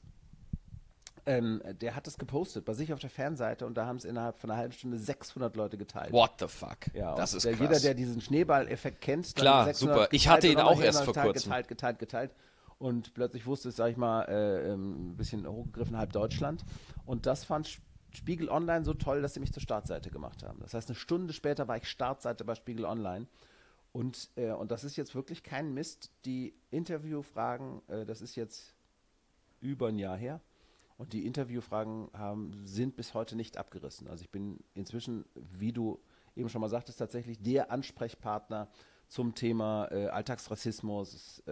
der hat es gepostet bei sich auf der Fanseite, und da haben es innerhalb von einer halben Stunde 600 Leute geteilt. What the fuck? Ja, das und ist jeder, krass. der diesen Schneeball-Effekt kennt, dann Klar, 600 super. Ich geteilt hatte ihn und nochmal auch hier erst noch vor kurzem. Geteilt. Und plötzlich wusste es, sag ich mal, ein bisschen hochgegriffen, halb Deutschland. Und das fand Spiegel Online so toll, dass sie mich zur Startseite gemacht haben. Das heißt, eine Stunde später war ich Startseite bei Spiegel Online. Und das ist jetzt wirklich kein Mist. Die Interviewfragen, das ist jetzt über ein Jahr her. Und die Interviewfragen sind bis heute nicht abgerissen. Also ich bin inzwischen, wie du eben schon mal sagtest, tatsächlich der Ansprechpartner zum Thema Alltagsrassismus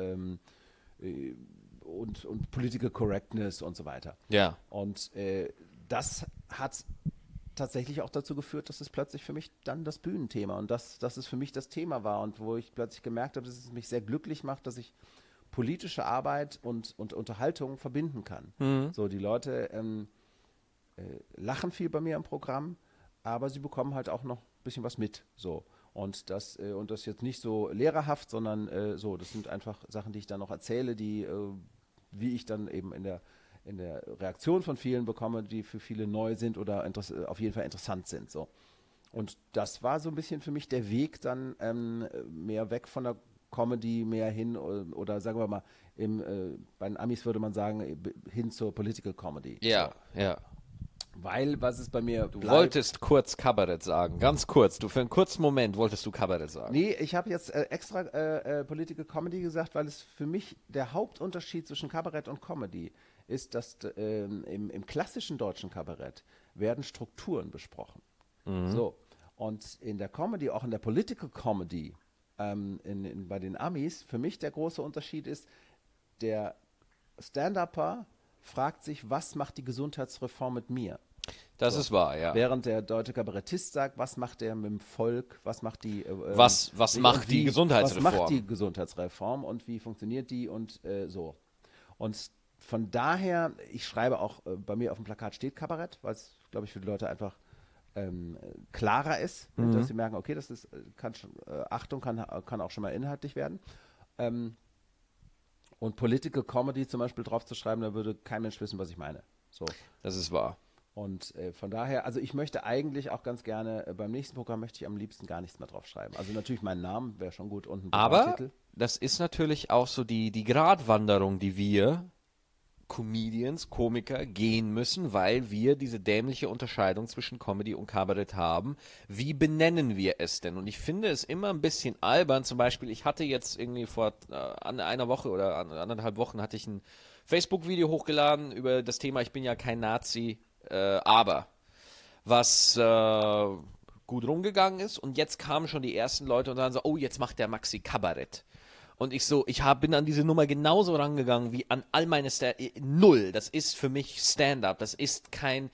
und Political Correctness und so weiter. Ja. Und das hat tatsächlich auch dazu geführt, dass es plötzlich für mich dann das Bühnenthema und dass es für mich das Thema war, und wo ich plötzlich gemerkt habe, dass es mich sehr glücklich macht, dass ich politische Arbeit und Unterhaltung verbinden kann. So, die Leute lachen viel bei mir im Programm, aber sie bekommen halt auch noch ein bisschen was mit. So. Und das jetzt nicht so lehrerhaft, sondern das sind einfach Sachen, die ich dann noch erzähle, die, wie ich dann eben in der Reaktion von vielen bekomme, die für viele neu sind oder auf jeden Fall interessant sind. So. Und das war so ein bisschen für mich der Weg dann mehr weg von der Comedy mehr hin oder sagen wir mal, bei den Amis würde man sagen, hin zur Political Comedy. Ja, ja. Weil, was ist bei mir Du wolltest kurz Kabarett sagen, ganz kurz. Du für einen kurzen Moment wolltest du Kabarett sagen. Nee, ich habe jetzt extra Political Comedy gesagt, weil es für mich der Hauptunterschied zwischen Kabarett und Comedy ist, dass im klassischen deutschen Kabarett werden Strukturen besprochen. So. Und in der Comedy, auch in der Political Comedy, bei den Amis, für mich der große Unterschied ist, der Stand-Upper fragt sich, was macht die Gesundheitsreform mit mir? Das ist wahr, ja. Während der deutsche Kabarettist sagt, was macht der mit dem Volk, was macht die Was macht die Gesundheitsreform? Was macht die Gesundheitsreform und wie funktioniert die und so. Und von daher, ich schreibe auch, bei mir auf dem Plakat steht Kabarett, weil es, glaube ich, für die Leute einfach klarer ist, dass sie merken, okay, das ist, Achtung, kann auch schon mal inhaltlich werden. Und Political Comedy zum Beispiel drauf zu schreiben, da würde kein Mensch wissen, was ich meine. So. Das ist wahr. Und von daher, also ich möchte eigentlich auch ganz gerne, beim nächsten Programm möchte ich am liebsten gar nichts mehr drauf schreiben. Also natürlich meinen Namen wäre schon gut und ein Aber Titel. das ist natürlich auch so die Gratwanderung, die wir Comedians, Komiker gehen müssen, weil wir diese dämliche Unterscheidung zwischen Comedy und Kabarett haben. Wie benennen wir es denn? Und ich finde es immer ein bisschen albern. Zum Beispiel, ich hatte jetzt irgendwie vor einer Woche oder anderthalb Wochen hatte ich ein Facebook-Video hochgeladen über das Thema, ich bin ja kein Nazi, aber was gut rumgegangen ist. Und jetzt kamen schon die ersten Leute und sagen so, oh, jetzt macht der Maxi Kabarett. Und bin an diese Nummer genauso rangegangen wie an all meine Null. Das ist für mich Stand-up. Das ist kein.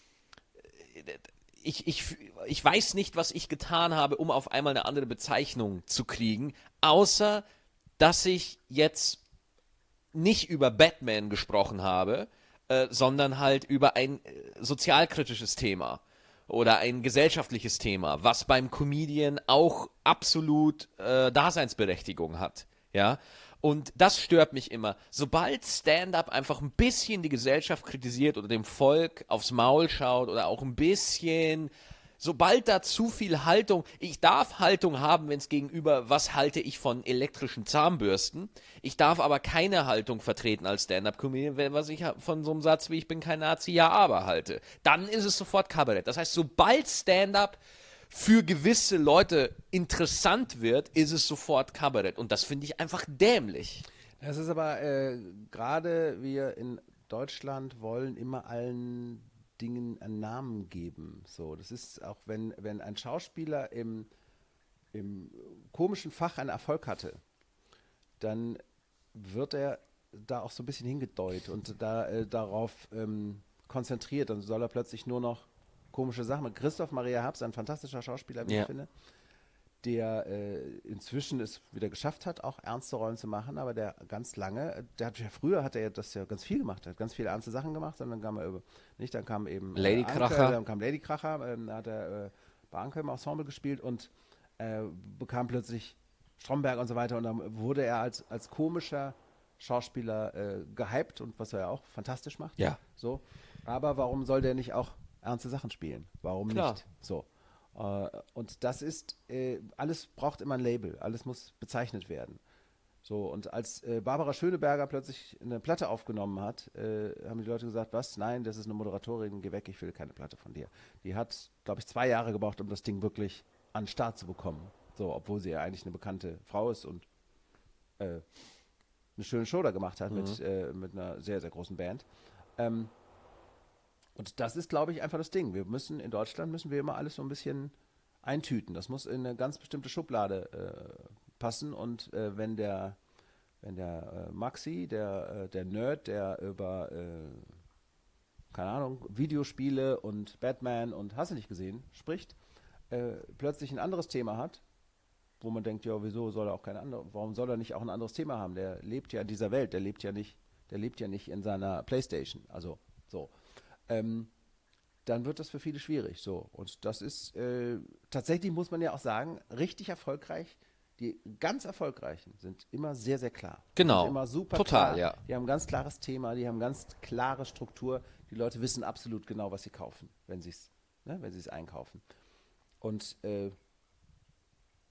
Ich weiß nicht, was ich getan habe, um auf einmal eine andere Bezeichnung zu kriegen, außer dass ich jetzt nicht über Batman gesprochen habe, sondern halt über ein sozialkritisches Thema. Oder ein gesellschaftliches Thema, was beim Comedian auch absolut Daseinsberechtigung hat. Ja, und das stört mich immer. Sobald Stand-up einfach ein bisschen die Gesellschaft kritisiert oder dem Volk aufs Maul schaut oder auch ein bisschen, sobald da zu viel Haltung, ich darf Haltung haben, wenn es gegenüber, was halte ich von elektrischen Zahnbürsten, ich darf aber keine Haltung vertreten als Stand-up-Comedian, was ich von so einem Satz wie ich bin kein Nazi, ja, aber halte. Dann ist es sofort Kabarett. Das heißt, sobald Stand-up für gewisse Leute interessant wird, ist es sofort Kabarett. Und das finde ich einfach dämlich. Das ist aber, gerade wir in Deutschland wollen immer allen Dingen einen Namen geben. So, das ist auch, wenn ein Schauspieler im komischen Fach einen Erfolg hatte, dann wird er da auch so ein bisschen hingedeutet und darauf konzentriert. Dann soll er plötzlich nur noch komische Sachen mit Christoph Maria Herbst, ein fantastischer Schauspieler, wie ich finde, der inzwischen es wieder geschafft hat, auch ernste Rollen zu machen, aber der ganz lange, früher hat er das ja ganz viel gemacht, hat ganz viele ernste Sachen gemacht, und dann kam eben Lady Kracher. Dann kam Lady Kracher, da hat er bei Anke im Ensemble gespielt und bekam plötzlich Stromberg und so weiter, und dann wurde er als komischer Schauspieler gehypt, und was er ja auch fantastisch macht. Ja. So. Aber warum soll der nicht auch ernste Sachen spielen? Warum Klar. nicht? So. Und das ist, alles braucht immer ein Label, alles muss bezeichnet werden. So, und als Barbara Schöneberger plötzlich eine Platte aufgenommen hat, haben die Leute gesagt, was? Nein, das ist eine Moderatorin, geh weg, ich will keine Platte von dir. Die hat, glaube ich, 2 Jahre gebraucht, um das Ding wirklich an den Start zu bekommen. So, obwohl sie ja eigentlich eine bekannte Frau ist und eine schöne Show da gemacht hat mit einer sehr, sehr großen Band. Und das ist, glaube ich, einfach das Ding. In Deutschland müssen wir immer alles so ein bisschen eintüten. Das muss in eine ganz bestimmte Schublade passen. Und wenn der Maxi, der Nerd, der über, keine Ahnung, Videospiele und Batman und hast du nicht gesehen, spricht, plötzlich ein anderes Thema hat, wo man denkt, ja, warum soll er nicht auch ein anderes Thema haben? Der lebt ja in dieser Welt, der lebt ja nicht in seiner Playstation. Also so. Dann wird das für viele schwierig. So. Und das ist tatsächlich, muss man ja auch sagen, richtig erfolgreich. Die ganz Erfolgreichen sind immer sehr, sehr klar. Genau. Sind immer super total, klar. ja. Die haben ein ganz klares Thema, die haben eine ganz klare Struktur. Die Leute wissen absolut genau, was sie kaufen, wenn sie es einkaufen. Und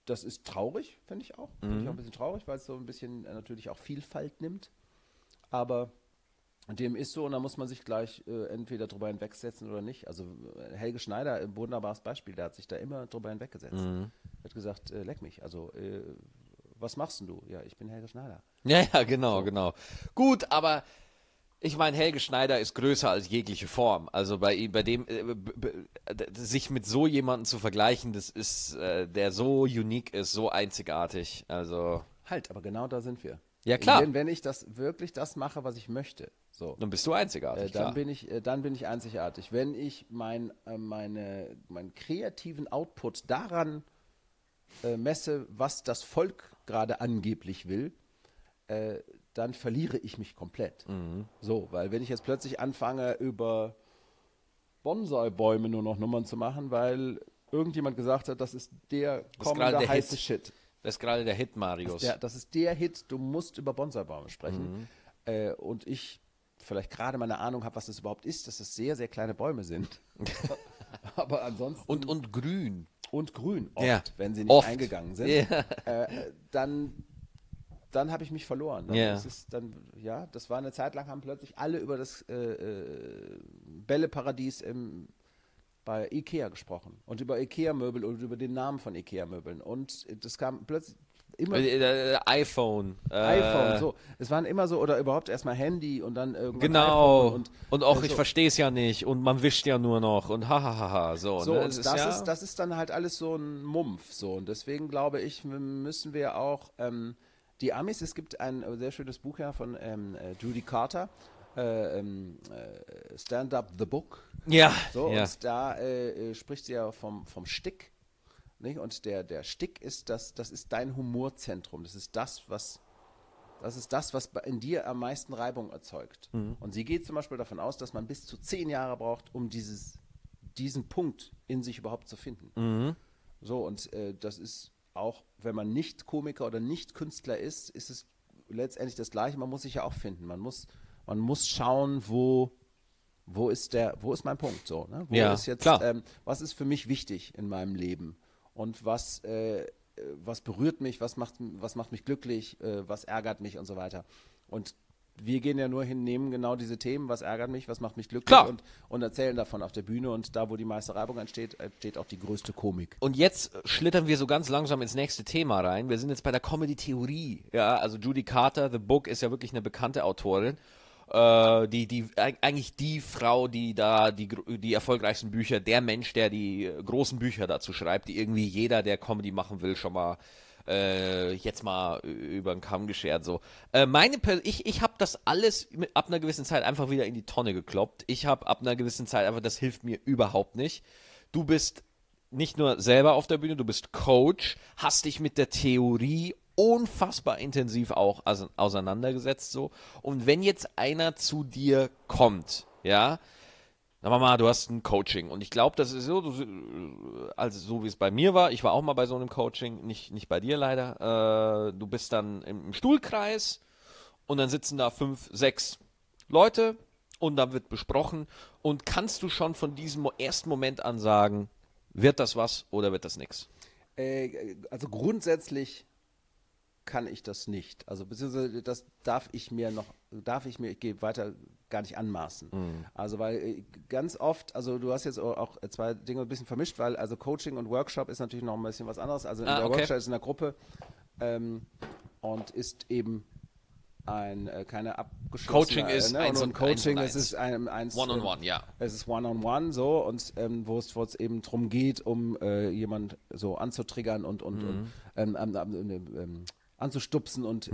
das ist traurig, finde ich auch. Finde ich auch ein bisschen traurig, weil es so ein bisschen natürlich auch Vielfalt nimmt. Aber dem ist so und da muss man sich gleich entweder drüber hinwegsetzen oder nicht. Also Helge Schneider, ein wunderbares Beispiel, der hat sich da immer drüber hinweggesetzt. Er hat gesagt, leck mich, also was machst denn du? Ja, ich bin Helge Schneider. Ja, genau. Gut, aber ich meine, Helge Schneider ist größer als jegliche Form. Also bei ihm, bei dem, sich mit so jemandem zu vergleichen, das ist, der so unique ist, so einzigartig. Also. Halt, aber genau da sind wir. Ja, klar. Wenn ich das wirklich das mache, was ich möchte, so, Dann bist du einzigartig, dann klar. bin ich einzigartig. Wenn ich meinen kreativen Output daran messe, was das Volk gerade angeblich will, dann verliere ich mich komplett. So, weil wenn ich jetzt plötzlich anfange, über Bonsai-Bäume nur noch Nummern zu machen, weil irgendjemand gesagt hat, das ist der kommende heiße Shit. Das ist gerade der Hit, Marius. Das ist der Hit, du musst über Bonsai-Bäume sprechen. Und ich vielleicht gerade mal eine Ahnung habe, was das überhaupt ist, dass es sehr, sehr kleine Bäume sind. Aber ansonsten... Und grün. Und grün, oft, Ja. wenn sie nicht Oft. eingegangen sind. Ja. Dann habe ich mich verloren. Das war eine Zeit lang, haben plötzlich alle über das Bälleparadies bei Ikea gesprochen. Und über Ikea-Möbel und über den Namen von Ikea-Möbeln. Und das kam plötzlich immer... iPhone. iPhone, so. Es waren immer so, oder überhaupt erstmal Handy und dann irgendwann Genau. iPhone. Und auch, so. ich verstehe es ja nicht. Und man wischt ja nur noch. Und hahaha. So, So, ne? und das ist dann halt alles so ein Mumpf. So. Und deswegen glaube ich, müssen wir auch die Amis, es gibt ein sehr schönes Buch ja von Judy Carter, Stand Up the Book. Ja. So, ja. und da spricht sie ja vom Stick. Nicht? Und der Stick ist das ist dein Humorzentrum. Das ist das, was in dir am meisten Reibung erzeugt. Und sie geht zum Beispiel davon aus, dass man bis zu 10 Jahre braucht, um diesen Punkt in sich überhaupt zu finden. So, und das ist auch, wenn man nicht Komiker oder nicht Künstler ist es letztendlich das Gleiche. Man muss sich ja auch finden. Man muss schauen, wo ist mein Punkt so. Ne? Wo Ja, ist jetzt, klar. was ist für mich wichtig in meinem Leben? Und was berührt mich, was macht mich glücklich, was ärgert mich und so weiter. Und wir gehen ja nur hin, nehmen genau diese Themen, was ärgert mich, was macht mich glücklich Klar. und erzählen davon auf der Bühne. Und da, wo die meiste Reibung entsteht auch die größte Komik. Und jetzt schlittern wir so ganz langsam ins nächste Thema rein. Wir sind jetzt bei der Comedy-Theorie. Ja, also Judy Carter, The Book, ist ja wirklich eine bekannte Autorin. Eigentlich die Frau, die da die erfolgreichsten Bücher, der Mensch, der die großen Bücher dazu schreibt, die irgendwie jeder, der Comedy machen will, schon mal jetzt mal über den Kamm geschert. So. Ich habe das alles ab einer gewissen Zeit einfach wieder in die Tonne gekloppt. Ich habe ab einer gewissen Zeit einfach, das hilft mir überhaupt nicht. Du bist nicht nur selber auf der Bühne, du bist Coach, hast dich mit der Theorie unfassbar intensiv auch auseinandergesetzt. So. Und wenn jetzt einer zu dir kommt, ja, sagen wir mal, du hast ein Coaching und ich glaube, das ist so, also so wie es bei mir war, ich war auch mal bei so einem Coaching, nicht bei dir leider, du bist dann im Stuhlkreis und dann sitzen da 5, 6 Leute und da wird besprochen und kannst du schon von diesem ersten Moment an sagen, wird das was oder wird das nix? Also grundsätzlich kann ich das nicht. Also beziehungsweise das ich gehe weiter gar nicht anmaßen. Also weil ganz oft, also du hast jetzt auch zwei Dinge ein bisschen vermischt, weil also Coaching und Workshop ist natürlich noch ein bisschen was anderes. Also in der okay. Workshop ist in der Gruppe und ist eben keine abgeschlossene... Coaching ist eins und Coaching, eins. es ist One-on-one, ja. Es ist One-on-one so und wo es eben darum geht, um jemand so anzutriggern und anzustupsen und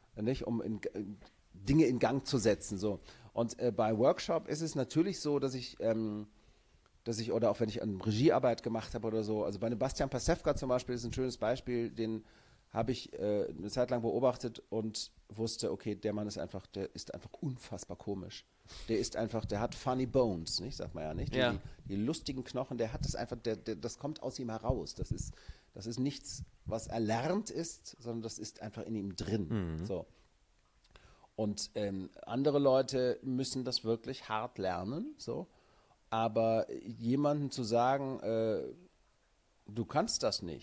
Dinge in Gang zu setzen. So. Und bei Workshop ist es natürlich so, dass ich, oder auch wenn ich an Regiearbeit gemacht habe oder so, also bei einem Bastian Pastewka zum Beispiel ist ein schönes Beispiel, den habe ich eine Zeit lang beobachtet und wusste, okay, der ist einfach unfassbar komisch. Der hat funny bones, nicht? Sagt man ja nicht. Ja. Die lustigen Knochen, der hat das einfach, das kommt aus ihm heraus. Das ist nichts, was erlernt ist, sondern das ist einfach in ihm drin. So. Und andere Leute müssen das wirklich hart lernen, so. Aber jemandem zu sagen, du kannst das nicht,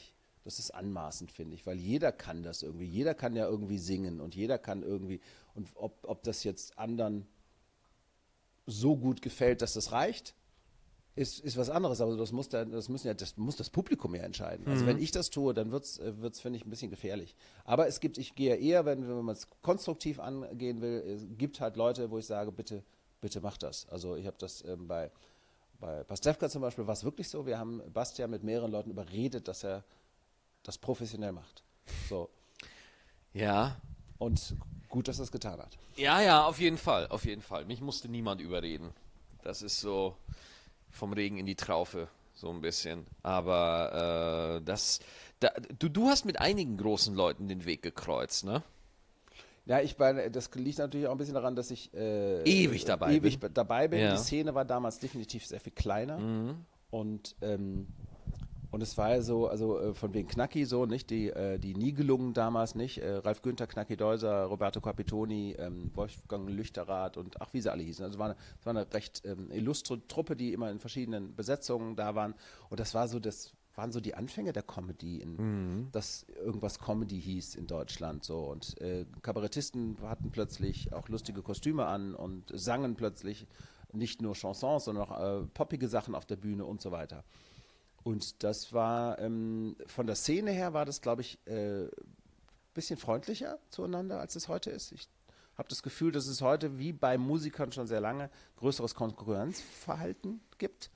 das ist anmaßend, finde ich, weil jeder kann das irgendwie. Jeder kann ja irgendwie singen und jeder kann irgendwie, und ob das jetzt anderen so gut gefällt, dass das reicht, ist was anderes, aber das muss das Publikum ja entscheiden. Also wenn ich das tue, dann wird's, finde ich, ein bisschen gefährlich. Aber ich gehe eher, wenn man es konstruktiv angehen will, es gibt halt Leute, wo ich sage, bitte mach das. Also ich habe das bei Pastewka zum Beispiel, war es wirklich so, wir haben Bastian mit mehreren Leuten überredet, dass er das professionell macht. So. Ja. Und gut, dass er es getan hat. Ja, auf jeden Fall, auf jeden Fall. Mich musste niemand überreden. Das ist so vom Regen in die Traufe, so ein bisschen. Aber du hast mit einigen großen Leuten den Weg gekreuzt, ne? Ja, das liegt natürlich auch ein bisschen daran, dass ich ewig dabei bin. Ja. Ja. Die Szene war damals definitiv sehr viel kleiner. Und es war ja so, also von wegen Knacki so, nicht? Die Nibelungen damals, nicht? Ralf Günther, Knacki Deuser, Roberto Capitoni, Wolfgang Lüchterath und ach, wie sie alle hießen. Also es war eine recht illustre Truppe, die immer in verschiedenen Besetzungen da waren. Und das waren so die Anfänge der Comedy, dass irgendwas Comedy hieß in Deutschland. So. Und Kabarettisten hatten plötzlich auch lustige Kostüme an und sangen plötzlich nicht nur Chansons, sondern auch poppige Sachen auf der Bühne und so weiter. Und das war, von der Szene her war das, glaube ich, ein bisschen freundlicher zueinander, als es heute ist. Ich habe das Gefühl, dass es heute, wie bei Musikern schon sehr lange, größeres Konkurrenzverhalten gibt.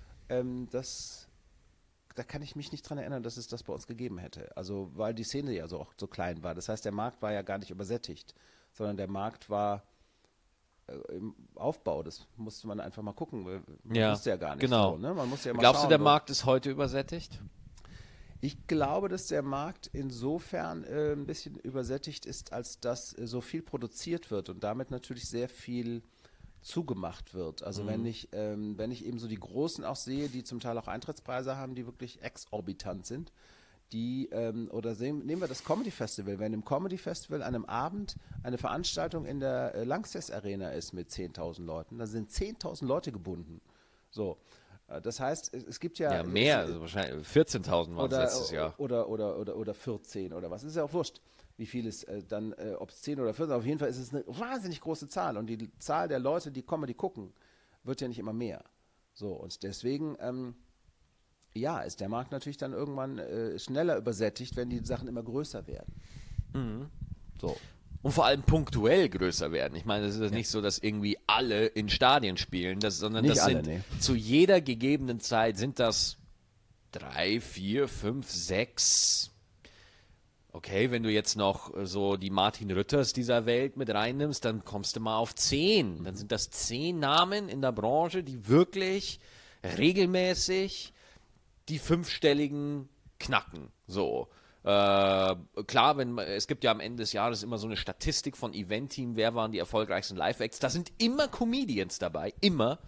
Da kann ich mich nicht dran erinnern, dass es das bei uns gegeben hätte. Also, weil die Szene ja auch so klein war. Das heißt, der Markt war ja gar nicht übersättigt, sondern der Markt war im Aufbau. Das musste man einfach mal gucken. Man wusste ja gar nicht. Genau. So, ne? Man musste ja mal Glaubst schauen, du, der Markt ist heute übersättigt? Ich glaube, dass der Markt insofern ein bisschen übersättigt ist, als dass so viel produziert wird und damit natürlich sehr viel zugemacht wird. Also wenn ich eben so die Großen auch sehe, die zum Teil auch Eintrittspreise haben, die wirklich exorbitant sind, nehmen wir das Comedy Festival, wenn im Comedy Festival an einem Abend eine Veranstaltung in der Lanxess Arena ist mit 10.000 Leuten, dann sind 10.000 Leute gebunden. So. Das heißt, es gibt ja... Ja, mehr, also wahrscheinlich 14.000 waren es letztes Jahr. Oder 14 oder was, ist ja auch wurscht, wie viel es ob es 10 oder 14, auf jeden Fall ist es eine wahnsinnig große Zahl und die Zahl der Leute, die Comedy gucken, wird ja nicht immer mehr. So, und deswegen, ist der Markt natürlich dann irgendwann schneller übersättigt, wenn die Sachen immer größer werden. So. Und vor allem punktuell größer werden. Ich meine, es ist nicht so, dass irgendwie alle in Stadien spielen, sondern Nicht das alle, sind nee. zu jeder gegebenen Zeit sind das 3, 4, 5, 6. Okay, wenn du jetzt noch so die Martin Rütters dieser Welt mit reinnimmst, dann kommst du mal auf 10. Dann sind das 10 Namen in der Branche, die wirklich regelmäßig die 5-stelligen knacken. So. Klar, es gibt ja am Ende des Jahres immer so eine Statistik von Event-Team, wer waren die erfolgreichsten Live-Acts. Da sind immer Comedians dabei, immer.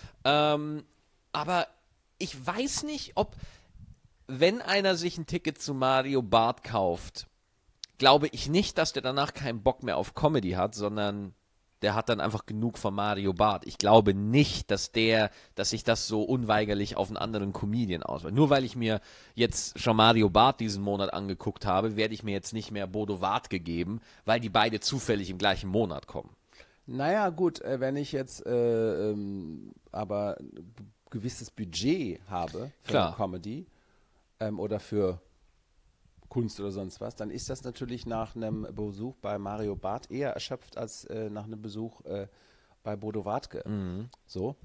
Aber ich weiß nicht, ob, wenn einer sich ein Ticket zu Mario Barth kauft, glaube ich nicht, dass der danach keinen Bock mehr auf Comedy hat, sondern der hat dann einfach genug von Mario Barth. Ich glaube nicht, dass sich das so unweigerlich auf einen anderen Comedian auswirkt. Nur weil ich mir jetzt schon Mario Barth diesen Monat angeguckt habe, werde ich mir jetzt nicht mehr Bodo Wartke gegeben, weil die beide zufällig im gleichen Monat kommen. Naja, gut, wenn ich jetzt aber ein gewisses Budget habe für Comedy oder für Kunst oder sonst was, dann ist das natürlich nach einem Besuch bei Mario Barth eher erschöpft als nach einem Besuch bei Bodo Wartke. So.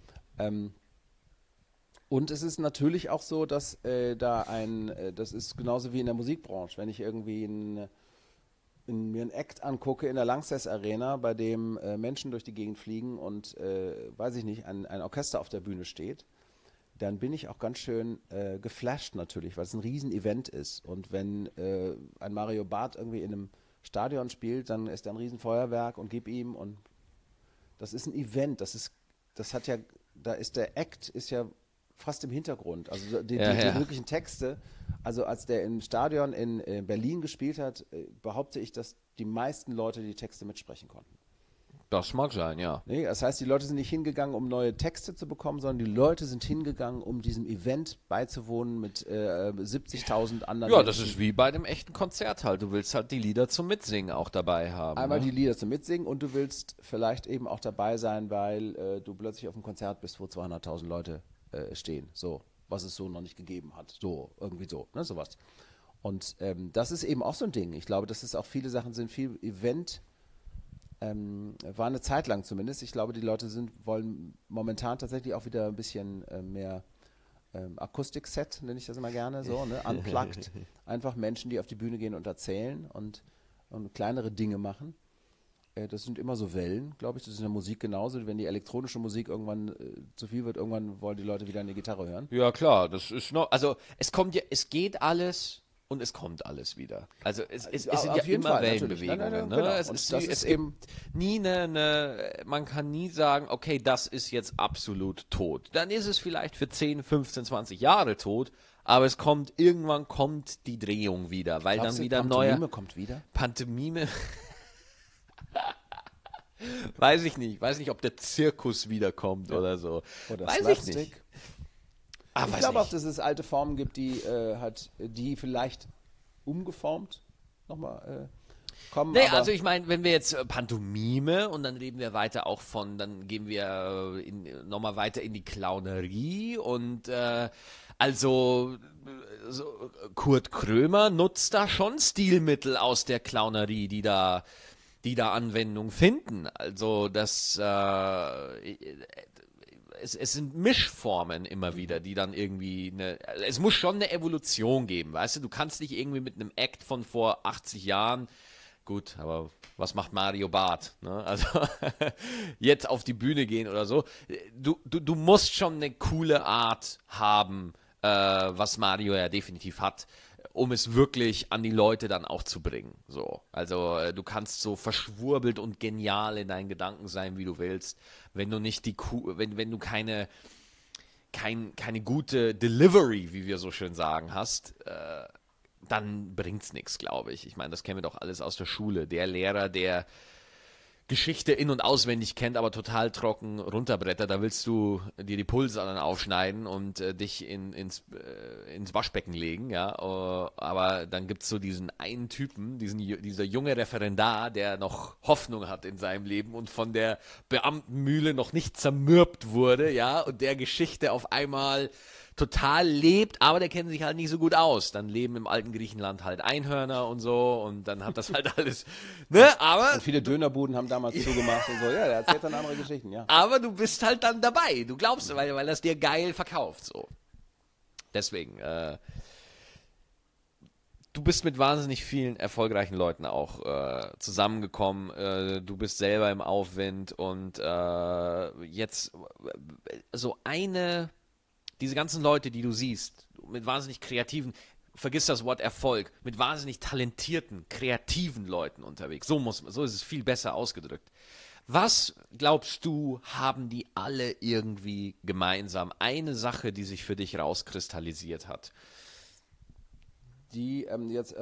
Und es ist natürlich auch so, dass das ist genauso wie in der Musikbranche, wenn ich irgendwie mir einen Act angucke in der Lanxess Arena, bei dem Menschen durch die Gegend fliegen und, weiß ich nicht, ein Orchester auf der Bühne steht, dann bin ich auch ganz schön geflasht natürlich, weil es ein Riesen-Event ist. Und wenn ein Mario Barth irgendwie in einem Stadion spielt, dann ist da ein Riesenfeuerwerk und gib ihm und das ist ein Event, da ist der Act ist ja fast im Hintergrund. Also die wirklichen Texte, also als der im Stadion in Berlin gespielt hat, behaupte ich, dass die meisten Leute die Texte mitsprechen konnten. Das mag sein, ja. Nee, das heißt, die Leute sind nicht hingegangen, um neue Texte zu bekommen, sondern die Leute sind hingegangen, um diesem Event beizuwohnen mit 70.000 anderen Ja, das Menschen. ist wie bei einem echten Konzert halt. Du willst halt die Lieder zum Mitsingen auch dabei haben. Einmal ne? die Lieder zum Mitsingen und du willst vielleicht eben auch dabei sein, weil du plötzlich auf einem Konzert bist, wo 200.000 Leute stehen. So, was es so noch nicht gegeben hat. So, irgendwie so, ne, sowas. Und das ist eben auch so ein Ding. Ich glaube, dass es auch viele Sachen sind, viel Event. War eine Zeit lang zumindest. Ich glaube, die Leute wollen momentan tatsächlich auch wieder ein bisschen mehr Akustik-Set, nenne ich das immer gerne so, ne? Unplugged. Einfach Menschen, die auf die Bühne gehen und erzählen und kleinere Dinge machen. Das sind immer so Wellen, glaube ich. Das ist in der Musik genauso. Wenn die elektronische Musik irgendwann zu viel wird, irgendwann wollen die Leute wieder eine Gitarre hören. Ja, klar, das ist noch, also es geht alles und es kommt alles wieder. Also es sind Auf ja jeden immer Fall, Wellenbewegungen. natürlich. Ne? Genau. Es, Und ist, das es ist gibt eben nie man kann nie sagen, okay, das ist jetzt absolut tot. Dann ist es vielleicht für 10, 15, 20 Jahre tot, aber irgendwann kommt die Drehung wieder, weil Glaubst dann du, wieder Pantomime kommt wieder? Pantomime. Weiß ich nicht, ob der Zirkus wiederkommt oder so. Oder Weiß ich Slapstick? nicht. Ah, Ich weiß glaube auch, nicht. dass es alte Formen gibt, die vielleicht umgeformt nochmal kommen. Nee, aber also ich meine, wenn wir jetzt Pantomime und dann reden wir weiter auch dann gehen wir nochmal weiter in die Clownerie und so Kurt Krömer nutzt da schon Stilmittel aus der Clownerie, die da Anwendung finden. Also es sind Mischformen immer wieder, die dann irgendwie es muss schon eine Evolution geben, weißt du? Du kannst nicht irgendwie mit einem Act von vor 80 Jahren, gut, aber was macht Mario Barth? Ne? Also jetzt auf die Bühne gehen oder so. Du musst schon eine coole Art haben, was Mario ja definitiv hat, um es wirklich an die Leute dann auch zu bringen. So. Also du kannst so verschwurbelt und genial in deinen Gedanken sein, wie du willst, wenn du nicht wenn du keine gute Delivery, wie wir so schön sagen, hast, dann bringt's nichts, glaube ich. Ich meine, das kennen wir doch alles aus der Schule. Der Lehrer, der Geschichte in- und auswendig kennt, aber total trocken runterbrettert, da willst du dir die Pulsadern aufschneiden und dich ins Waschbecken legen, ja. Aber dann gibt es so diesen einen Typen, dieser junge Referendar, der noch Hoffnung hat in seinem Leben und von der Beamtenmühle noch nicht zermürbt wurde, ja, und der Geschichte auf einmal total lebt, aber der kennt sich halt nicht so gut aus. Dann leben im alten Griechenland halt Einhörner und so und dann hat das halt alles, ne, aber... Und viele Dönerbuden haben damals zugemacht und so. Ja, der erzählt dann andere Geschichten, ja. Aber du bist halt dann dabei. Du glaubst, weil das dir geil verkauft. So. Deswegen, du bist mit wahnsinnig vielen erfolgreichen Leuten auch zusammengekommen. Du bist selber im Aufwind und jetzt diese ganzen Leute, die du siehst, mit wahnsinnig kreativen, vergiss das Wort Erfolg, mit wahnsinnig talentierten, kreativen Leuten unterwegs. So ist es viel besser ausgedrückt. Was glaubst du, haben die alle irgendwie gemeinsam? Eine Sache, die sich für dich rauskristallisiert hat. Die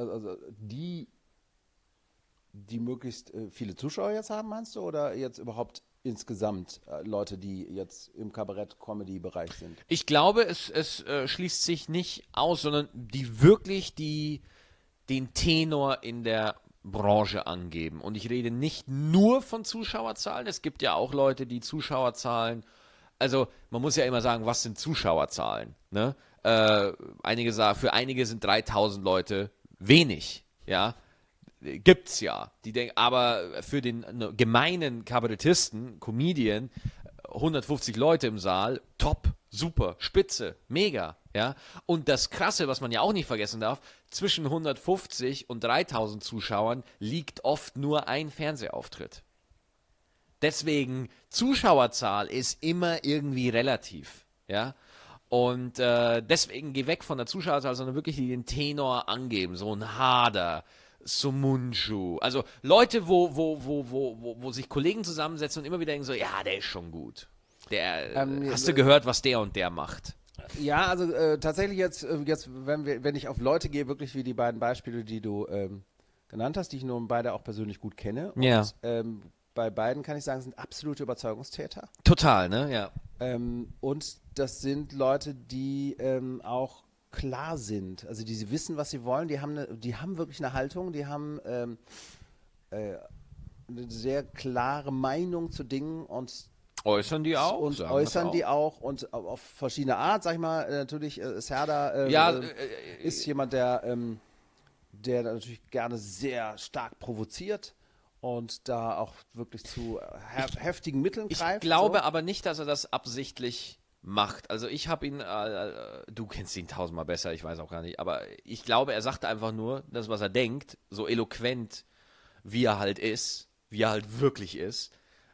möglichst viele Zuschauer jetzt haben, meinst du? Oder jetzt überhaupt insgesamt Leute, die jetzt im Kabarett-Comedy-Bereich sind? Ich glaube, es schließt sich nicht aus, sondern die wirklich den Tenor in der Branche angeben. Und ich rede nicht nur von Zuschauerzahlen. Es gibt ja auch Leute, die Zuschauerzahlen, also man muss ja immer sagen, was sind Zuschauerzahlen? Ne? Für einige sind 3.000 Leute wenig, ja. Gibt's ja. Aber für den gemeinen Kabarettisten, Comedian, 150 Leute im Saal, top, super, spitze, mega, ja. Und das Krasse, was man ja auch nicht vergessen darf, zwischen 150 und 3.000 Zuschauern liegt oft nur ein Fernsehauftritt. Deswegen, Zuschauerzahl ist immer irgendwie relativ, ja. Und deswegen geh weg von der Zuschauerzahl, sondern wirklich den Tenor angeben, so ein Hader, Sumunju. Also Leute, wo sich Kollegen zusammensetzen und immer wieder denken so, ja, der ist schon gut. Hast du gehört, was der und der macht? Ja, also tatsächlich jetzt wenn ich auf Leute gehe, wirklich wie die beiden Beispiele, die du genannt hast, die ich nun beide auch persönlich gut kenne. Und, Ja. bei beiden kann ich sagen, sind absolute Überzeugungstäter. Total, ne? Ja. Und das sind Leute, die auch klar sind. Also die wissen, was sie wollen. Die haben wirklich eine Haltung. Die haben eine sehr klare Meinung zu Dingen und Äußern die auch? und sagen äußern das die auch und auf verschiedene Art, sag ich mal. Natürlich, Serdar ist jemand, der natürlich gerne sehr stark provoziert und da auch wirklich zu heftigen Mitteln Ich greift. glaube so. aber nicht, dass er das absichtlich macht. Also ich habe ihn, du kennst ihn tausendmal besser, ich weiß auch gar nicht, aber ich glaube, er sagt einfach nur das, was er denkt, so eloquent, wie er halt ist, wie er halt wirklich ist.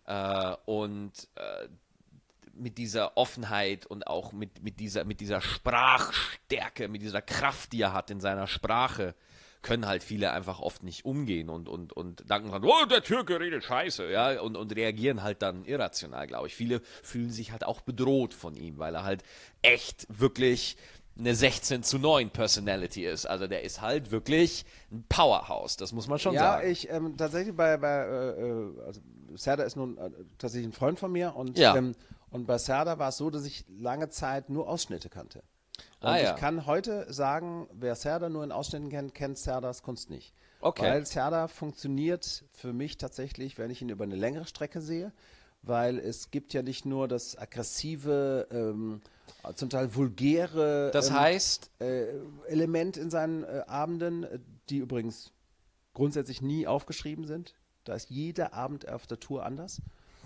Mit dieser Offenheit und auch mit dieser Sprachstärke, mit dieser Kraft, die er hat in seiner Sprache, können halt viele einfach oft nicht umgehen und denken dann, oh, der Türke redet Scheiße, ja, und reagieren halt dann irrational, glaube ich. Viele fühlen sich halt auch bedroht von ihm, weil er halt echt wirklich eine 16:9 Personality ist. Also der ist halt wirklich ein Powerhouse, das muss man schon sagen. Ja, ich tatsächlich also Serdar ist nun tatsächlich ein Freund von mir und bei Serdar war es so, dass ich lange Zeit nur Ausschnitte kannte. Und ich kann heute sagen, wer Serdar nur in Ausschnitten kennt, kennt Serdars Kunst nicht. Okay. Weil Serdar funktioniert für mich tatsächlich, wenn ich ihn über eine längere Strecke sehe, weil es gibt ja nicht nur das aggressive, zum Teil vulgäre Das heißt, Element in seinen Abenden, die übrigens grundsätzlich nie aufgeschrieben sind. Da ist jeder Abend auf der Tour anders.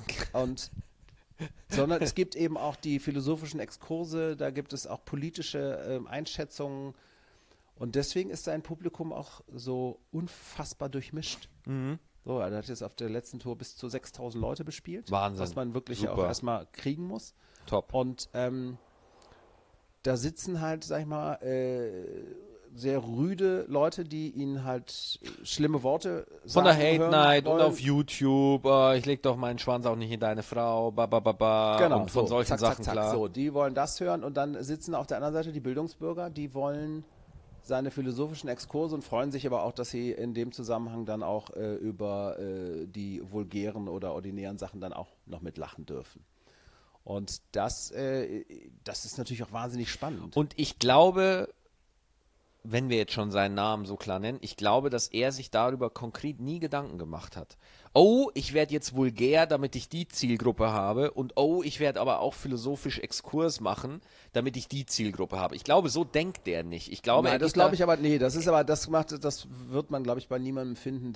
Sondern es gibt eben auch die philosophischen Exkurse, da gibt es auch politische Einschätzungen. Und deswegen ist sein Publikum auch so unfassbar durchmischt. So, er hat jetzt auf der letzten Tour bis zu 6.000 Leute bespielt. Wahnsinn. Was man wirklich Super. auch erstmal kriegen muss. top. Und da sitzen halt, sag ich mal, sehr rüde Leute, die ihnen halt schlimme Worte sagen. Von der Hate hören Night und wollen. auf YouTube, ich leg doch meinen Schwanz auch nicht in deine Frau, Genau, und von so, solchen zack, Sachen, zack, zack, klar. so, die wollen das hören und dann sitzen auf der anderen Seite die Bildungsbürger, die wollen seine philosophischen Exkurse und freuen sich aber auch, dass sie in dem Zusammenhang dann auch über die vulgären oder ordinären Sachen dann auch noch mitlachen dürfen. Und das ist natürlich auch wahnsinnig spannend. Und ich glaube, wenn wir jetzt schon seinen Namen so klar nennen, ich glaube, dass er sich darüber konkret nie Gedanken gemacht hat. Oh, ich werde jetzt vulgär, damit ich die Zielgruppe habe und oh, ich werde aber auch philosophisch Exkurs machen, damit ich die Zielgruppe habe. Ich glaube, so denkt der nicht. Ich glaube, Nein, das glaube ich aber, nee, das wird man, glaube ich, bei niemandem finden,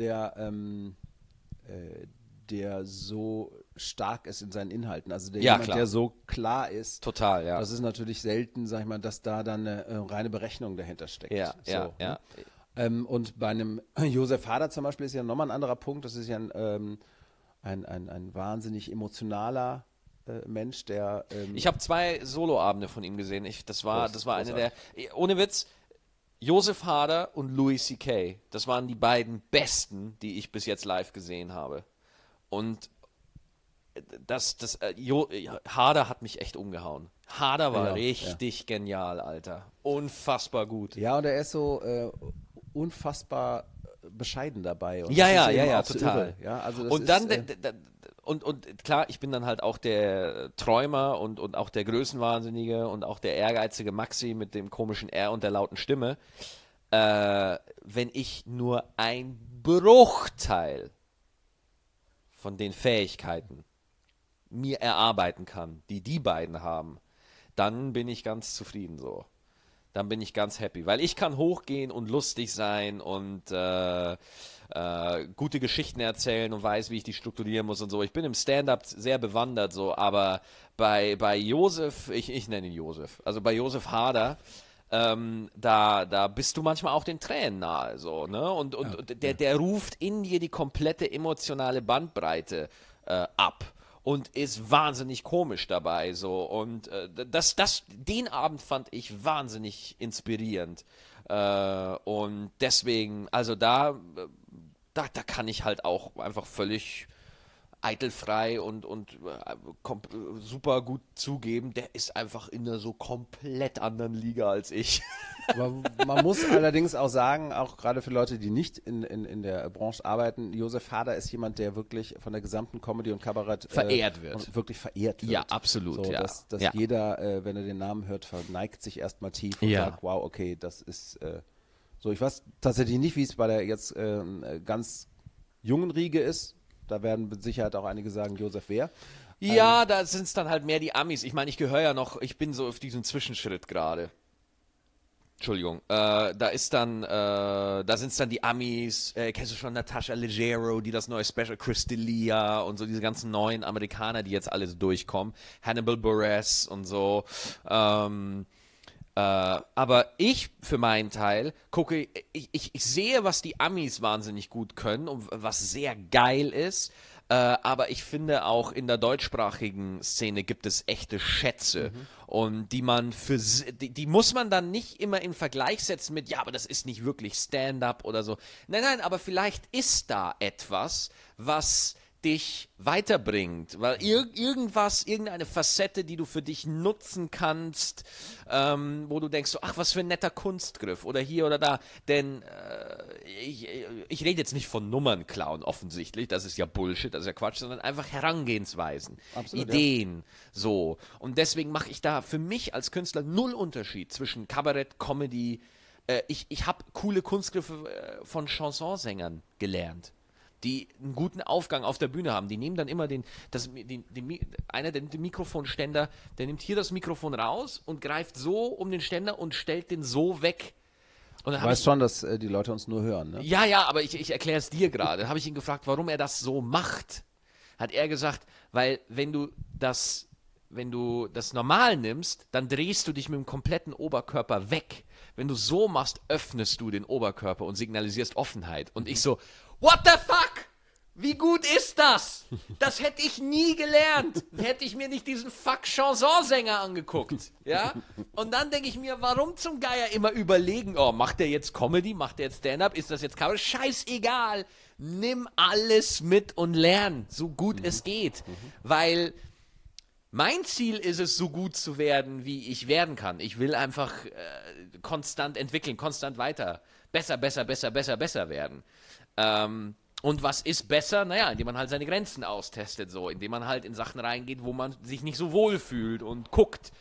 der so stark ist in seinen Inhalten. Also der so klar ist. Total, ja. Das ist natürlich selten, sag ich mal, dass da dann eine reine Berechnung dahinter steckt. Ja, so, ja, ja. Und bei einem Josef Hader zum Beispiel ist ja nochmal ein anderer Punkt. Das ist ja ein wahnsinnig emotionaler Mensch, der. Ich habe 2 Soloabende von ihm gesehen. Das war eine der. großartig. Ohne Witz, Josef Hader und Louis C.K. Das waren die beiden besten, die ich bis jetzt live gesehen habe. Und Hader hat mich echt umgehauen. Hader war richtig genial, Alter. Unfassbar gut. Ja, und er ist so unfassbar bescheiden dabei. Und Ja, das ist eben auch so total. irre. Ja, also das Und ist, dann, und klar, ich bin dann halt auch der Träumer und auch der Größenwahnsinnige und auch der ehrgeizige Maxi mit dem komischen R und der lauten Stimme. Wenn ich nur ein Bruchteil von den Fähigkeiten mir erarbeiten kann, die beiden haben, dann bin ich ganz zufrieden so. Dann bin ich ganz happy, weil ich kann hochgehen und lustig sein und gute Geschichten erzählen und weiß, wie ich die strukturieren muss und so. Ich bin im Stand-Up sehr bewandert so, aber bei Josef, ich nenne ihn Josef, also bei Josef Hader, da bist du manchmal auch den Tränen nahe, so, ne? Und der ruft in dir die komplette emotionale Bandbreite ab und ist wahnsinnig komisch dabei, so. Und den Abend fand ich wahnsinnig inspirierend. Und deswegen, also da kann ich halt auch einfach völlig eitelfrei und super gut zugeben, der ist einfach in einer so komplett anderen Liga als ich. Aber man muss allerdings auch sagen, auch gerade für Leute, die nicht in der Branche arbeiten, Josef Hader ist jemand, der wirklich von der gesamten Comedy und Kabarett verehrt wird. Und wirklich verehrt wird. Ja, absolut. So, ja. dass ja. jeder, wenn er den Namen hört, verneigt sich erstmal tief und sagt, wow, okay, das ist so. Ich weiß tatsächlich nicht, wie es bei der jetzt ganz jungen Riege ist. Da werden mit Sicherheit auch einige sagen, Josef wer. Ja, da sind es dann halt mehr die Amis. Ich meine, ich gehöre ja noch, ich bin so auf diesem Zwischenschritt gerade. Entschuldigung, da sind es dann die Amis, kennst du schon Natasha Leggero, die das neue Special, Chris D'Elia und so diese ganzen neuen Amerikaner, die jetzt alles durchkommen, Hannibal Buress und so, aber ich für meinen Teil gucke, ich sehe, was die Amis wahnsinnig gut können und was sehr geil ist, aber ich finde auch in der deutschsprachigen Szene gibt es echte Schätze und die muss man dann nicht immer in Vergleich setzen mit, ja, aber das ist nicht wirklich Stand-up oder so. Nein, aber vielleicht ist da etwas, was dich weiterbringt, weil irgendeine Facette, die du für dich nutzen kannst, wo du denkst, so, ach, was für ein netter Kunstgriff oder hier oder da, denn ich rede jetzt nicht von Nummern klauen, offensichtlich, das ist ja Bullshit, das ist ja Quatsch, sondern einfach Herangehensweisen, Absolut, Ideen, so. Und deswegen mache ich da für mich als Künstler null Unterschied zwischen Kabarett, Comedy. Ich habe coole Kunstgriffe von Chansonsängern gelernt, die einen guten Aufgang auf der Bühne haben. Die nehmen dann immer einer der Mikrofonständer, der nimmt hier das Mikrofon raus und greift so um den Ständer und stellt den so weg. Und Du weißt schon, dass die Leute uns nur hören, ne? Ja, aber ich erkläre es dir gerade. Dann habe ich ihn gefragt, warum er das so macht. Hat er gesagt, weil wenn du das normal nimmst, dann drehst du dich mit dem kompletten Oberkörper weg. Wenn du so machst, öffnest du den Oberkörper und signalisierst Offenheit. Und ich so, what the fuck? Wie gut ist das? Das hätte ich nie gelernt. Hätte ich mir nicht diesen Fuck-Chansonsänger angeguckt. Ja? Und dann denke ich mir, warum zum Geier immer überlegen, oh, macht der jetzt Comedy, macht der jetzt Stand-up, ist das jetzt Cover? Scheißegal. Nimm alles mit und lern, so gut es geht. Weil mein Ziel ist es, so gut zu werden, wie ich werden kann. Ich will einfach konstant entwickeln, konstant weiter. Besser werden. Und was ist besser? Naja, indem man halt seine Grenzen austestet, so, indem man halt in Sachen reingeht, wo man sich nicht so wohl fühlt und guckt.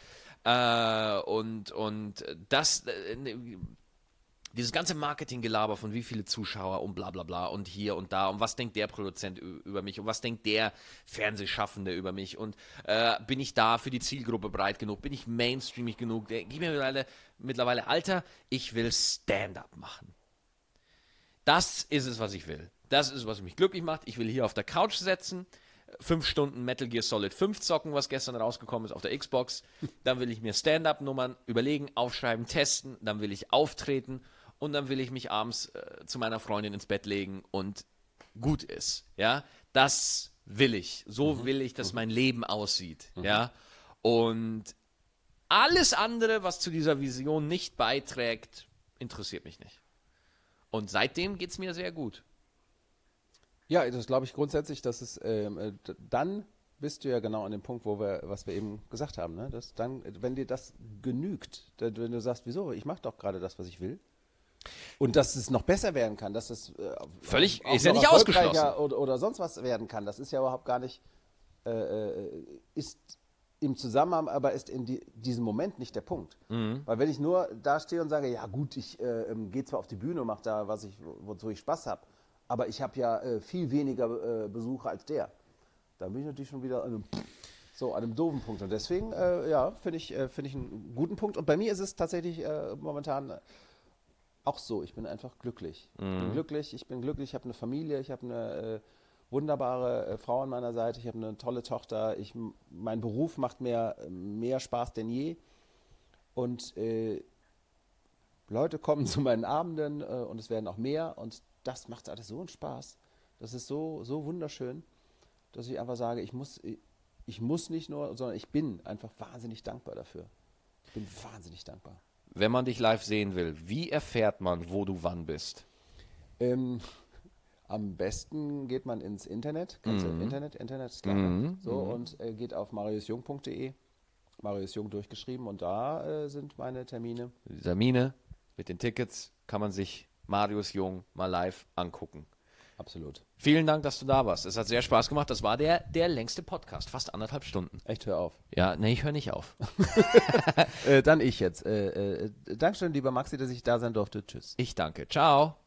Dieses ganze Marketinggelaber von wie viele Zuschauer und bla bla bla und hier und da und was denkt der Produzent über mich und was denkt der Fernsehschaffende über mich und bin ich da für die Zielgruppe breit genug, bin ich mainstreamig genug, gib mir mittlerweile, Alter, ich will Stand-up machen. Das ist es, was ich will. Das ist, was mich glücklich macht. Ich will hier auf der Couch sitzen, 5 Stunden Metal Gear Solid 5 zocken, was gestern rausgekommen ist auf der Xbox. Dann will ich mir Stand-up-Nummern überlegen, aufschreiben, testen. Dann will ich auftreten und dann will ich mich abends zu meiner Freundin ins Bett legen und gut ist. Ja, das will ich. So will ich, dass mein Leben aussieht. Ja, und alles andere, was zu dieser Vision nicht beiträgt, interessiert mich nicht. Und seitdem geht es mir sehr gut. Ja, das glaube ich grundsätzlich, dass es dann bist du ja genau an dem Punkt, was wir eben gesagt haben, ne? Dass dann, wenn dir das genügt, wenn du sagst, wieso, ich mache doch gerade das, was ich will, und dass es noch besser werden kann, dass es völlig auch ist ja noch nicht ausgeschlossen oder sonst was werden kann, das ist ja überhaupt gar nicht ist im Zusammenhang, aber ist in diesem Moment nicht der Punkt. Weil wenn ich nur da stehe und sage, ja gut, ich gehe zwar auf die Bühne und mache da, wozu ich Spaß habe, aber ich habe ja viel weniger Besucher als der. Da bin ich natürlich schon wieder an einem doofen Punkt. Und deswegen, finde ich einen guten Punkt. Und bei mir ist es tatsächlich momentan auch so. Ich bin einfach glücklich. Ich bin glücklich, ich habe eine Familie, ich habe eine wunderbare Frau an meiner Seite, ich habe eine tolle Tochter. Mein Beruf macht mir mehr Spaß denn je. Und Leute kommen zu meinen Abenden und es werden auch mehr. Und das macht alles so einen Spaß. Das ist so wunderschön, dass ich einfach sage, ich muss nicht nur, sondern ich bin einfach wahnsinnig dankbar dafür. Ich bin wahnsinnig dankbar. Wenn man dich live sehen will, wie erfährt man, wo du wann bist? Am besten geht man ins Internet. Kennst du Internet? Internet ist klar. Ne? So, und geht auf mariusjung.de. Marius Jung durchgeschrieben und da sind meine Termine. Termine mit den Tickets kann man sich Marius Jung mal live angucken. Absolut. Vielen Dank, dass du da warst. Es hat sehr Spaß gemacht. Das war der längste Podcast, fast 1,5 Stunden. Echt, hör auf. Ja, nee, ich höre nicht auf. Dann ich jetzt. Dankeschön, lieber Maxi, dass ich da sein durfte. Tschüss. Ich danke. Ciao.